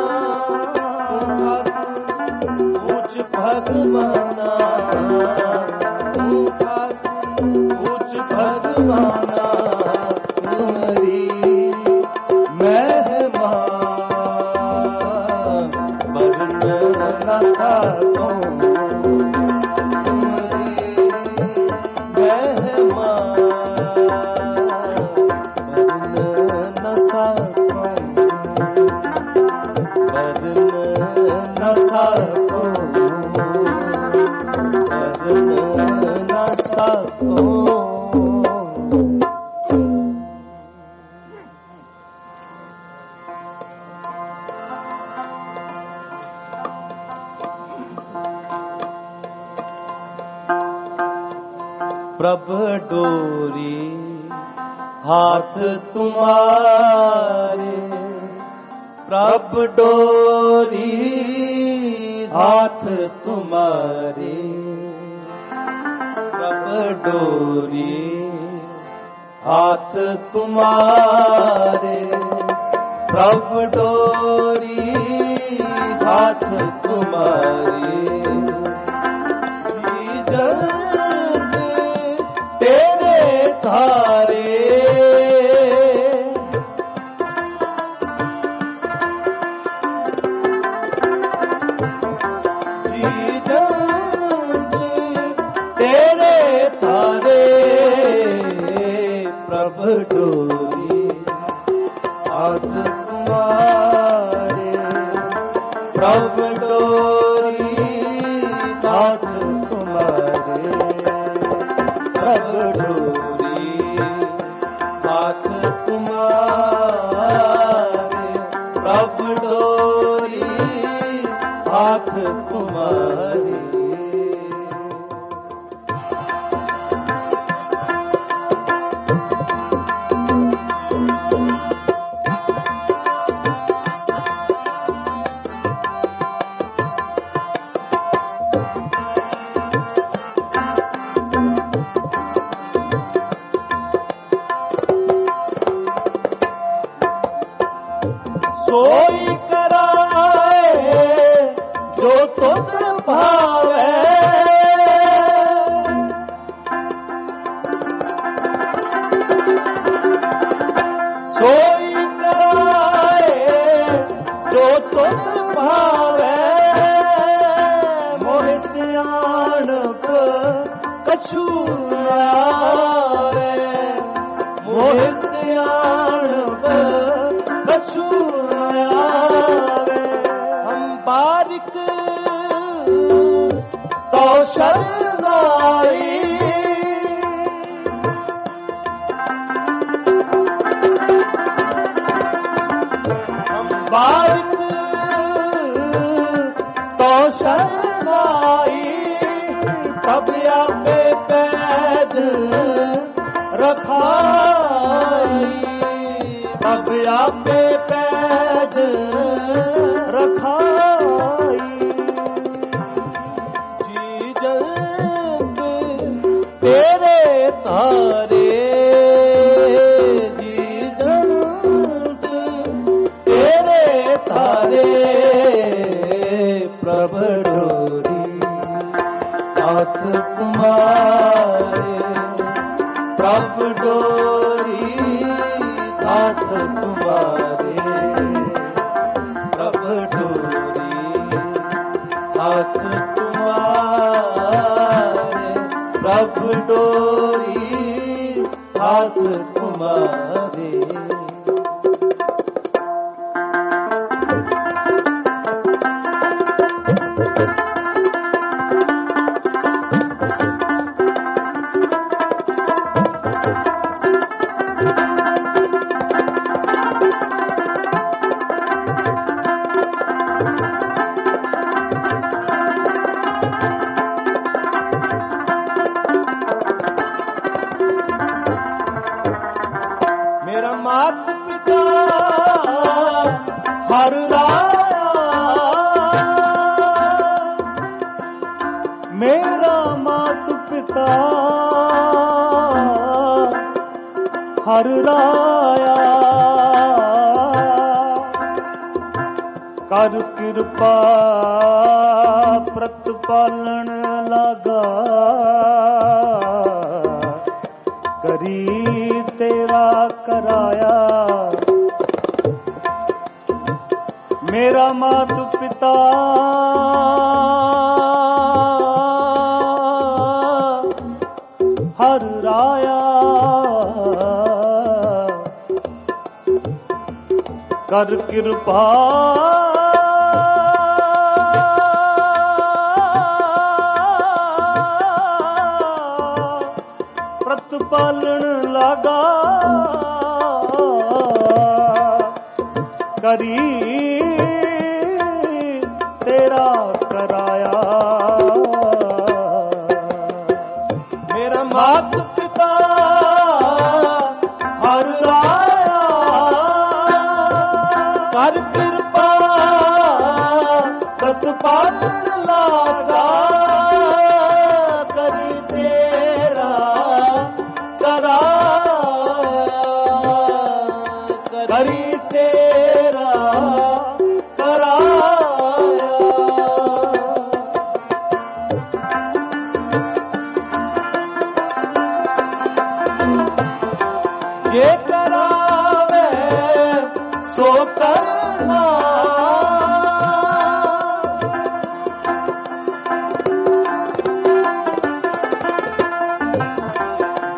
A: ऊच भगवाना, तू ठाकुर ऊच भगवाना। तुमरी महिमा वर्ण न सकूं, तुमरी महिमा वर्ण न सकूं, वर्ण न सकूं, वर्ण न सकूं। प्रभ डोरी हाथ तुम्हारे, प्रभ डोरी हाथ तुम्हारे। प्रभ डोरी हाथ तुम्हारे, प्रभ डोरी हाथ तुम्हारे जी जल्द तेरे थारे जी जल्द तेरे थारे प्रभ डोरी हाथ तुम्हारे प्रभ डोरी हाथ तुम्हारे प्रभ डोरी हाथ तुम्हारे प्रभ डोरी हाथ तुम्हारे सोई कराए जो तुझ भावे सोई कराए जो तुझ भावे मोह सियाणप कछु न आवे मोह सियाणप कछु हम बारिक तो शरणाई हम बारिक तो शरणाई तब आपे पैद रखाई तब आपे पैद रखाई जी जल्द तेरे तारे जी जल्द तेरे तारे प्रभ डोरी हाथ तुम्हारे प्रभ डोरी हाथ तुम्हारे प्रभ डोरी हाथ तुम्हारे प्रभ डोरी हाथ तुम्हारे मेरा मात पिता हर राया
B: मेरा मात पिता हर राया कर कृपा प्रतिपालन लागा करी तेरा कराया मेरा मात पिता हर राया कर कृपा प्रतिपालन लगा करी तेरा कराया
A: मेरा मात पिता हर राया कर कृपा प्रतिपालन लागा करी तेरा करी तेरा कराया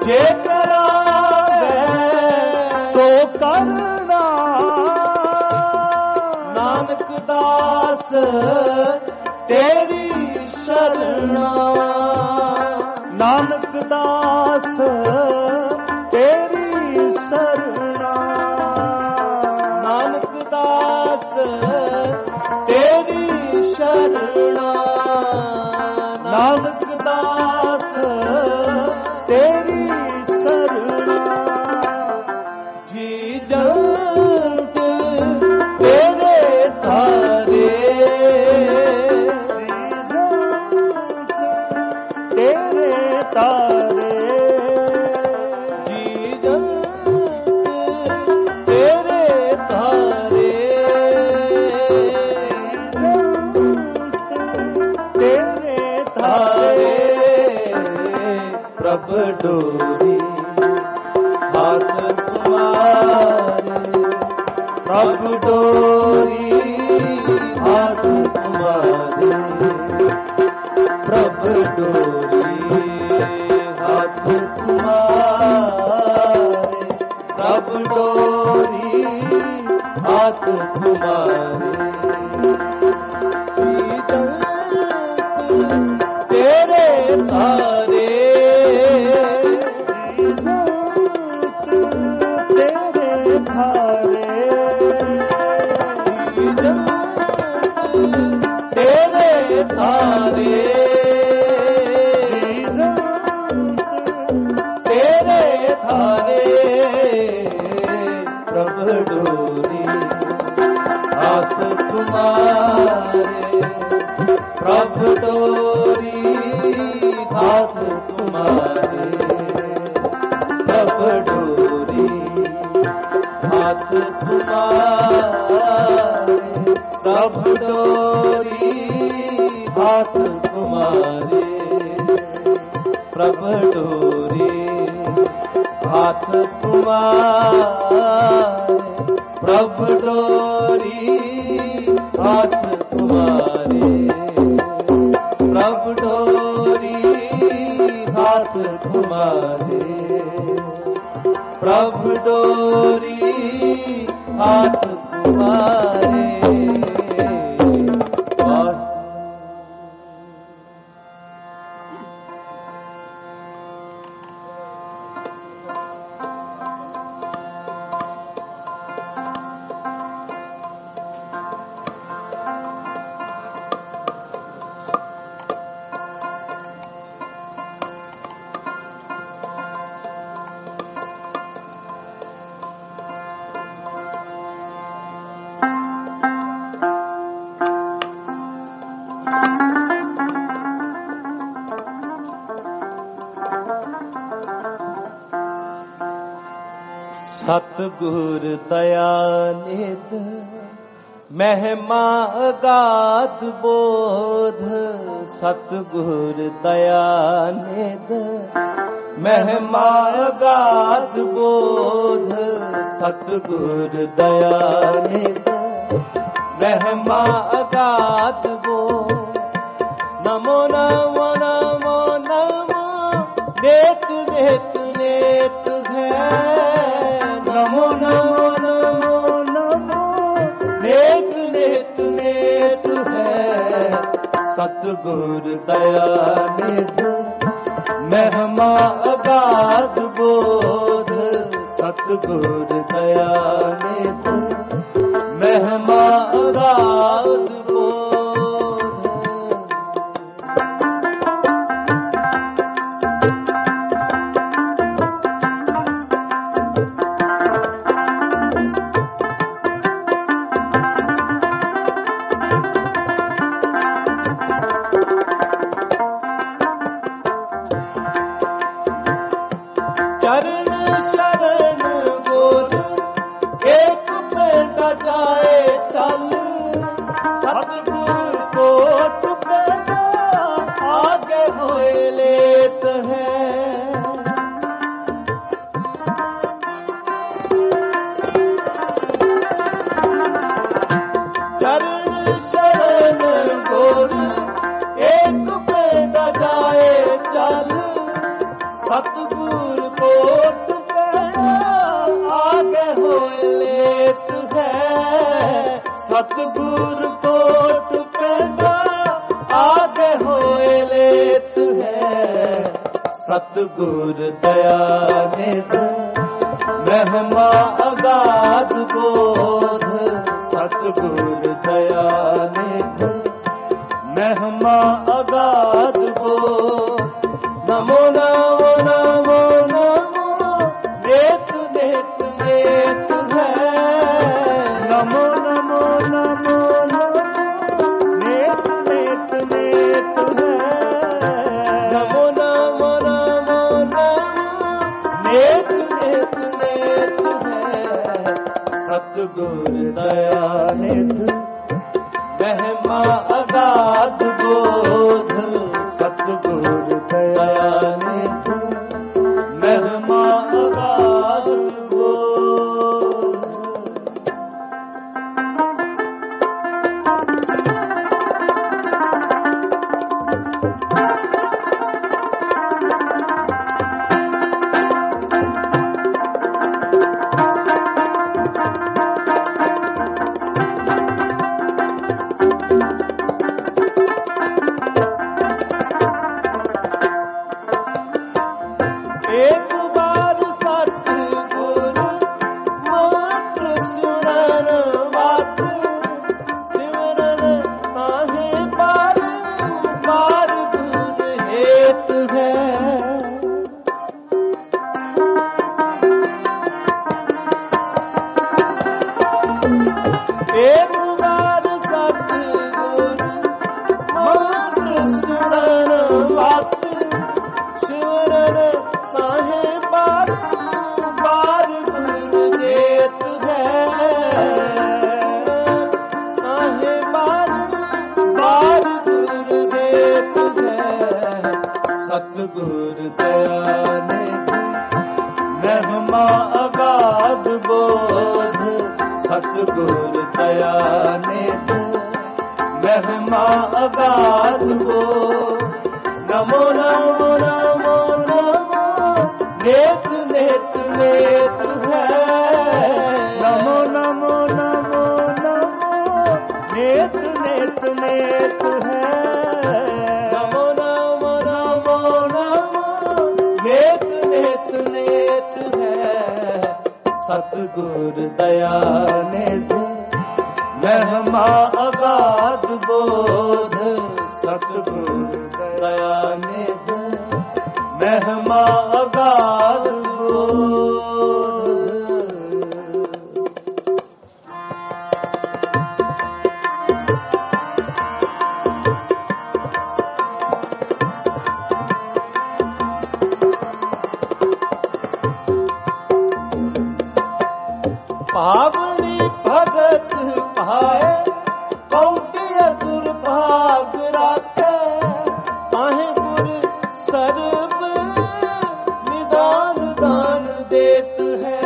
A: जे करावे
B: सो करना।
A: नानक दास तेरी शरणा।
B: नानक दास तेरी शरणा।
A: नानक दास तेरी शरणा।
B: नानक दास तेरी शरणा।
A: जी जंत तेरे तारे।
B: तेरे तारे।
A: जी जंत तेरे तारे।
B: तेरे तारे।
A: प्रभ डोरी हाथ तुम्हारे। प्रभ डोरी हाथ तुम्हारे। प्रभ डोरी हाथ तुम्हारे। प्रभ डोरी हाथ तुम्हारे। तेरे तारे।
B: तेरे तारे।
A: तेरे तारे। तेरे तारे। प्रभ डोरी हाथ तुम्हारे। प्रभ डोरी हाथ तुम्हारे। प्रभ डोरी हाथ तुम्हारे। प्रभ डोरी हाथ तुम्हारे। प्रभ डोरी हाथ तुम्हारे। प्रभ डोरी हाथ तुम्हारे। प्रभ डोरी हाथ तुम्हारे। प्रभ डोरी हाथ तुम्हारे। सतगुर दया निध महिमा अगाध बोध। सतगुर दया निध महिमा अगाध बोध। सतगुर दया निध महिमा अगाध बोध। नमो नमो नमो नमो नेत नेत नेत है। नमो नमो नमो नमो नेत नेत नेत है। सतगुर दया निध महिमा अगाध बोध। सतगुर दया निध महिमा अगाध बोध। चरण शरण गोर एक पेट जाए चल। सतगुर कोट पैदा आगे होए लेत है। चरण शरण गोर एक पेट जाए चल। सतगुर ਕੋਟ ਪੈਣਾ ਆਗੇ ਹੋਏ ਲੇਤ ਹੈ। ਸਤਿਗੁਰ ਕੋਟ ਪੈਣਾ ਆਗੇ ਹੋਏ ਲੇਤ ਹੈ। ਸਤਿਗੁਰ ਦਇਆ ਨਿਧ ਮਹਿਮਾ ਅਗਾਧ ਬੋਧ। ਸਤਿਗੁਰ ਦਇਆ ਨਿਧ ਮਹਿਮਾ ਅਗਾਧ ਬੋਧ। ਨਮੋ ਨਮੋ ਨਮੋ ਨਮੋ ਨੇਤ ਨੇਤ ਨੇਤ ਹੈ।
B: ਨਮੋ ਨਮੋ ਨਮੋ ਨਮੋ ਨੇਤ ਨੇਤ ਨੇਤ ਹੈ।
A: ਨਮੋ ਨਮੋ ਨਮੋ ਨਮੋ ਨੇਤ ਨੇਤ ਨੇਤ ਹੈ। ਸਤਿਗੁਰ ਦਇਆ ਨਿਧ ਮਹਿਮਾ ਅਗਾਧ ਬੋਧ। ਸਤਿਗੁਰ ਦਇਆ ਨਿਧ ਮਹਿਮਾ ਅਗਾਧ ਬੋਧ। ਇੱਕ ਵਾਰ ਸਤਿਗੁਰ ਮਾਤ੍ਰ ਸਿਮਰਨ ਮਾਤ੍ਰ ਸਿਮਰਨ ਤਾਹੇ ਪਾਰ ਪਾਰ ਗੁਰ ਹੇਤ ਹੈ। ਇੱਕ ਵਾਰ ਸਤਿਗੁਰ ਮਾਤ੍ਰ ਸਿਮਰਨ ਮਾਤ੍ਰ ਸਿਮਰਨ ਤਾਹੇ ਪਾਰ ਪਾਰ ਗੁਰ ਦੇਤ ਹੈ। ਤਾਹੇ ਪਾਰ ਪਾਰ ਗੁਰ ਦੇਤ ਹੈ। ਸਤਿਗੁਰ ਦਇਆ ਨਿਧ ਮਹਿਮਾ ਅਗਾਧ ਬੋਧ। ਸਤਿਗੁਰ ਦਇਆ ਨਿਧ ਮਹਿਮਾ ਅਗਾਧ ਬੋਧ। ਨਮੋ ਨਮੋ ਨਮੋ ਨਮੋ ਨੇਤ ਨੇਤ ਨੇਤ ਹੈ।
B: ਨਮੋ ਨਮੋ ਨਮੋ ਨਮੋ ਨੇਤ ਨੇਤ ਨੇਤ ਹੈ।
A: ਨਮੋ ਨਮੋ ਨਮੋ ਨਮੋ ਨੇਤ ਨੇਤ ਨੇਤ ਹੈ। ਸਤਿਗੁਰ ਦਇਆ ਨਿਧ ਮਹਿਮਾ ਅਗਾਧ ਬੋਧ। ਸਤਿਗੁਰ ਦਇਆ ਨਿਧ ਮਹਿਮਾ ਅਗਾਧ ਬੋਧ। ਪਾਵਨੀ ਭਗਤ ਪਾਏ ਕੌਂਟਿਆ ਦੁਰਭਾਗ ਰਾਖੇ। ਤਾਹੇ ਗੁਰ ਸਰਬ ਨਿਦਾਨ ਦਾਨ ਦੇਤ ਹੈ।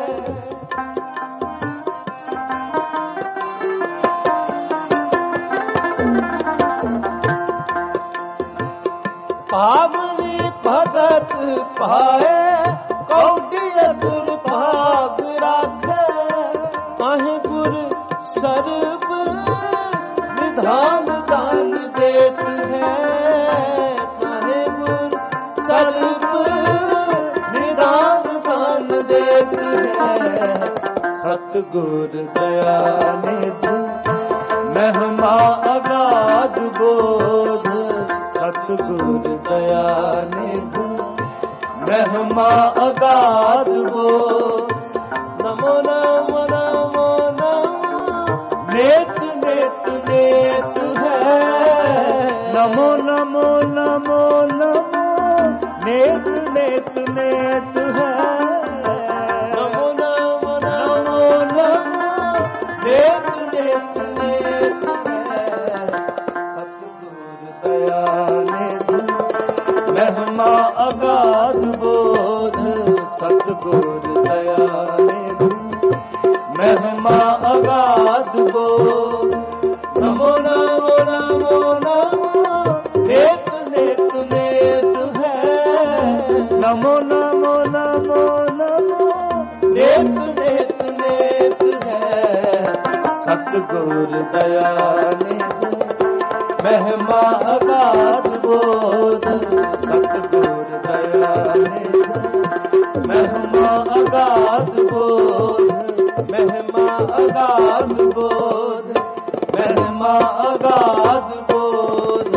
A: ਪਾਵਨੀ ਭਗਤ ਪਾਏ ਕੌਂਟਿਆ ਦੁਰਭਾਗ ਰਾਖੇ। ਤਾਹੇ ਗੁਰ ਸਰਬ ਨਿਦਾਨ ਦਾਨ ਦੇਤ ਹੈ। ਤਾਹੇ ਗੁਰ ਸਰਬ ਨਿਦਾਨ ਦਾਨ ਦੇਤ ਹੈ। ਸਤਿਗੁਰ ਦਇਆ ਨਿਧ ਮਹਿਮਾ ਅਗਾਧ ਬੋਧ। ਸਤਿਗੁਰ ਦਇਆ ਨਿਧ ਮਹਿਮਾ ਅਗਾਧ ਬੋਧ। ਨਮੋ ਨਮੋ ਨਮੋ ਨਮੋ ਨੇਤ ਨੇਤ ਨੇਤ ਹੈ।
B: ਨਮੋ ਨਮੋ ਨਮੋ ਨਮੋ ਨੇਤ ਨੇਤ ਨੇਤ ਹੈ।
A: ਨਮੋ ਨਮੋ ਨਮੋ ਨਮੋ ਨੇਤ ਨੇਤ ਨੇਤ ਹੈ। ਸਤਿਗੁਰ ਦਇਆ ਨਿਧ ਮਹਿਮਾ ਅਗਾਧ ਬੋਧ। ਸਤਿਗੁਰ ਦਇਆ ਨਿਧ ਮਹਿਮਾ ਅਗਾਧ ਬੋਧ। ਨਮੋ ਨਮੋ ਨਮੋ ਨਮੋ ਨੇਤ ਨੇਤ ਨੇਤ ਹੈ।
B: ਨਮੋ ਨਮੋ ਨਮੋ
A: सतगुर दया निधि महिमा अगाध बोध सतगुर दया निधि महिमा अगाध बोध महिमा अगाध बोध महिमा अगाध बोध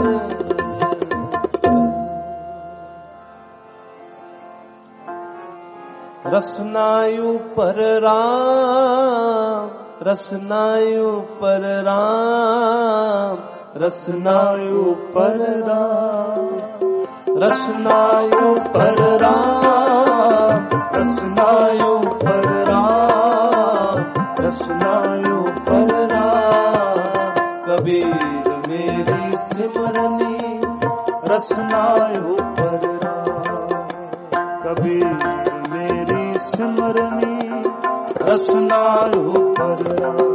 A: रसनायु पर राम रसनायु पर राम रसनायु पर राम रसनायु पर राम रसनायु पर राम रसनायु पर राम कबीर मेरी सिमरनी रसनायु पर राम कबीर मेरी सिमरनी रसनायु पर राम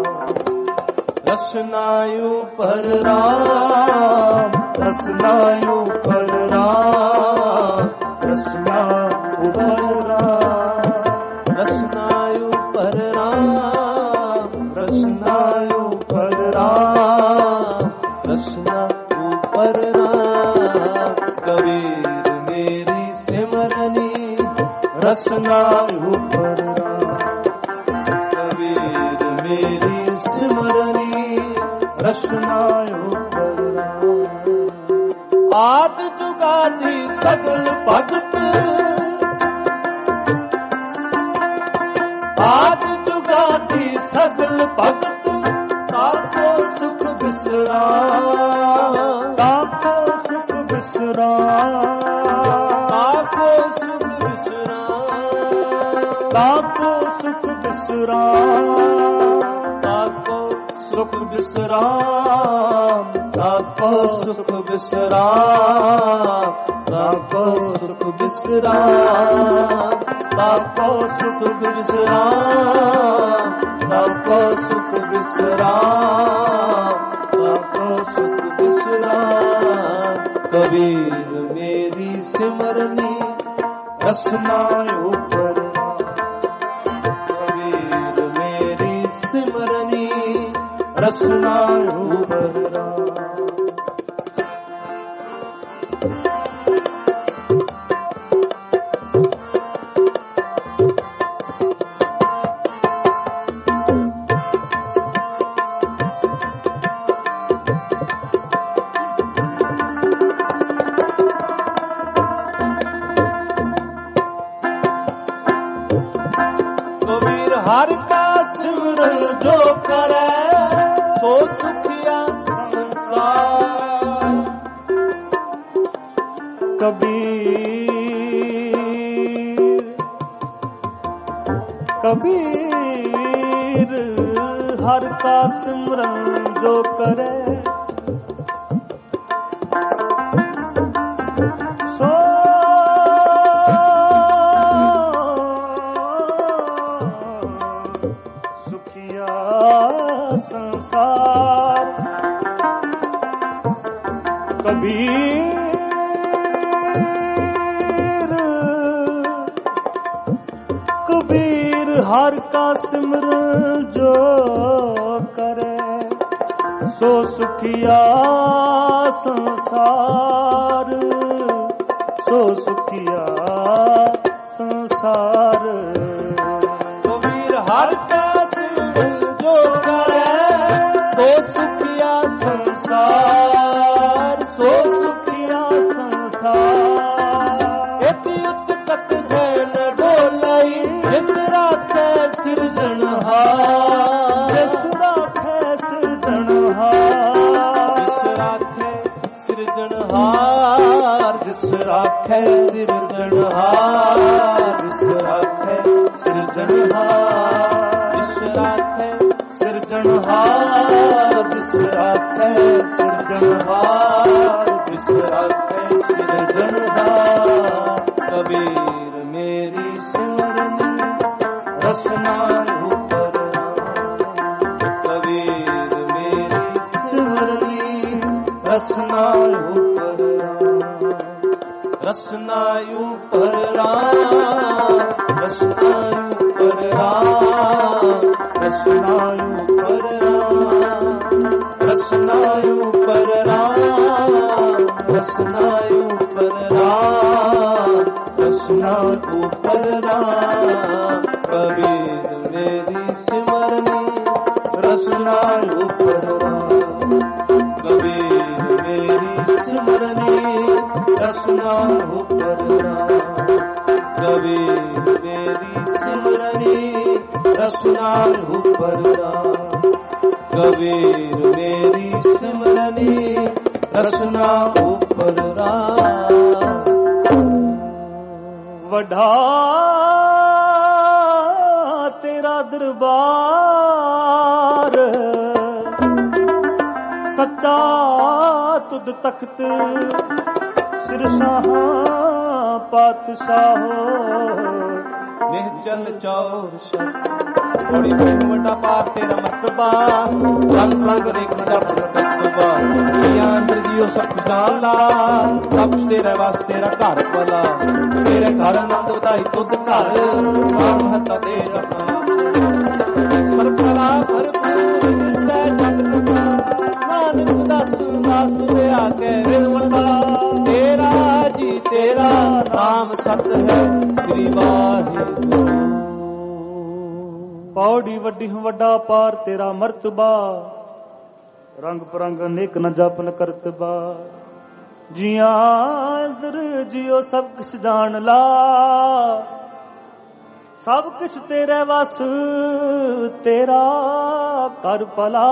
A: रसनायु पर राम रसनायु पर राम रसनायु पर राम रसनायु पर राम रसनायु पर राम रसनायु पर राम कबीर मेरी सिमरनी रसनायु पर राम कबीर मेरी सिमरनी रसनायु पर राम आद जुगादी सगल भगत आद जुगादी सगल भगत ताको सुख विश्राम ताको सुख विश्राम ताको सुख विश्राम ताको सुख विश्राम ताको सुख विश्राम ताको सुख विश्राम ताको सुख विश्राम ताको सुख विश्राम ताको सुख विश्राम ताको सुख विश्राम कबीर मेरी सिमरनी रसनायु पर कबीर मेरी सिमरनी रसनायु पर कबीर हर का सिमरन जो करे सो सुखिया संसार कबीर हर का सिमरन जो करे सो सुखिया संसार कबीर हर का सिमरन जो करे सो सुखिया संसार सो सुखिया संसार कबीर हर का सिमरन जो करे सो सुखिया संसार सो सुखिया संसार एति उत्कट गैन डोलाई जिस राखे सिरजनहार जिस राखे सिरजनहार जिस राखे सिरजनहार जिस राखे सिरजनहार जिस राखे सिरजनहार जिस राखे सिरजनहार जिस राखे सिरजनहार जिस राखे सिरजनहार कबीर मेरी सिमरनी रसनायु पर कबीर मेरी सिमरनी रसनायु पर रसनायु पर राम रसनायु पर राम रसनायु पर राम रसना ऊपर राम, रसना ऊपर राम। कबीर मेरी सिमरनी रसना ऊपर राम, कबीर मेरी सिमरनी रसना ऊपर राम, कबीर मेरी सिमरनी रसना ऊपर राम, कबीर मेरी सिमरनी रसना ऊपर राम।
B: वड्ढा तेरा दरबार, सच्चा तुद तख्त सिरशाह पातशाह।
A: निहचल चौर शब्द बड़ी वड्डा पार तेरा मर्तबा, रंग रंग रेखा दा प्रकटबा। अंदर जियो सब कुछ डाला, सब कुछ तेरे वास्ते तेरा घर भला। तेरे घर आनंद ਵਧਾਈ तुद घर, राम हत्ता दे अपना सरकला भरपूर जिसै जगत का। नानक दस दास तुझे आके विरवता, तेरा जी तेरा नाम सत है श्री वाहिगुरू।
B: पौड़ी वड्डी हूँ वड्डा पार तेरा मर्तबा, रंग परंग अनेक न जपन करतबा। जिया इधर जियो सब कुछ जान ला, सब कुछ तेरे वस तेरा कर भला।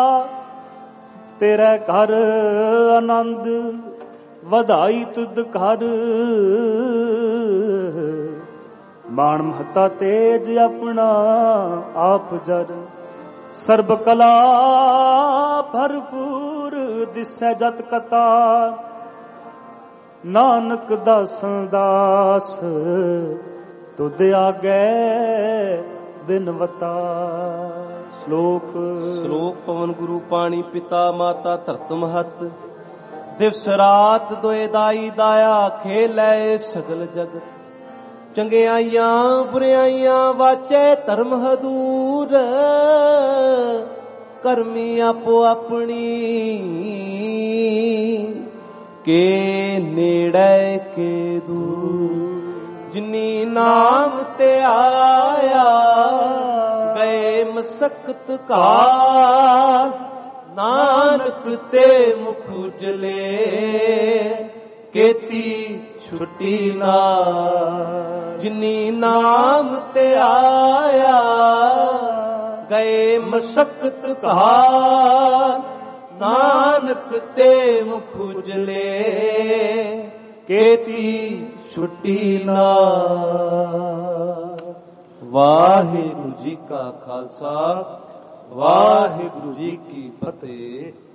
B: तेरे घर आनंद ਵਧਾਈ ਤੁਧ ਘਰ, ਬਾਣ ਮਹਤਾ ਤੇਜ ਆਪਣਾ ਆਪ ਜਰ। ਸਰਬ ਕਲਾ ਭਰਪੂਰ ਦਿਸੈ ਜਤ ਕਤਾ, ਨਾਨਕ ਦਾਸਾਂ ਦਾਸ ਤੁਧ ਆਗੇ ਬਿਨਵਤਾ। ਸ਼ਲੋਕ
A: ਸ਼ਲੋਕ ਪਵਨ ਗੁਰੂ ਪਾਣੀ ਪਿਤਾ ਮਾਤਾ ਧਰਤ ਮਹਤ। ਦਿਵਸ ਰਾਤ ਦੋਏ ਦਾਈ ਦਾਇਆ ਖੇਲੈ ਸਗਲ ਜਗਤ। ਚੰਗਿਆਈਆਂ ਬੁਰਿਆਈਆਂ ਵਾਚੈ ਧਰਮ ਹਦੂਰ। ਕਰਮੀ ਆਪੋ ਆਪਣੀ ਕੇ ਨੇੜੇ ਕੇ ਦੂਰ। ਜਿਨੀ ਨਾਮ ਤੇ ਆਇਆ ਗਏ ਮਸਕਤ ਘਾਲ। ਨਾਨਕ ਤੇ ਮੁਖ ਉਜਲੇ ਕੀਤੀ ਛੁੱਟੀ ਨਾ। ਜਿਨੀ ਨਾਮ ਤੇ ਆਇਆ ਗਏ ਮਸਕਤ ਘਾਲ। ਨਾਨਕ ਤੇ ਮੁਖ ਉਜਲੇ ਕੀਤੀ ਛੁੱਟੀ ਨਾ। ਵਾਹਿਗੁਰੂ ਜੀ ਕਾ ਖਾਲਸਾ, ਵਾਹਿਗੁਰੂ ਜੀ ਕੀ ਫਤਿਹ।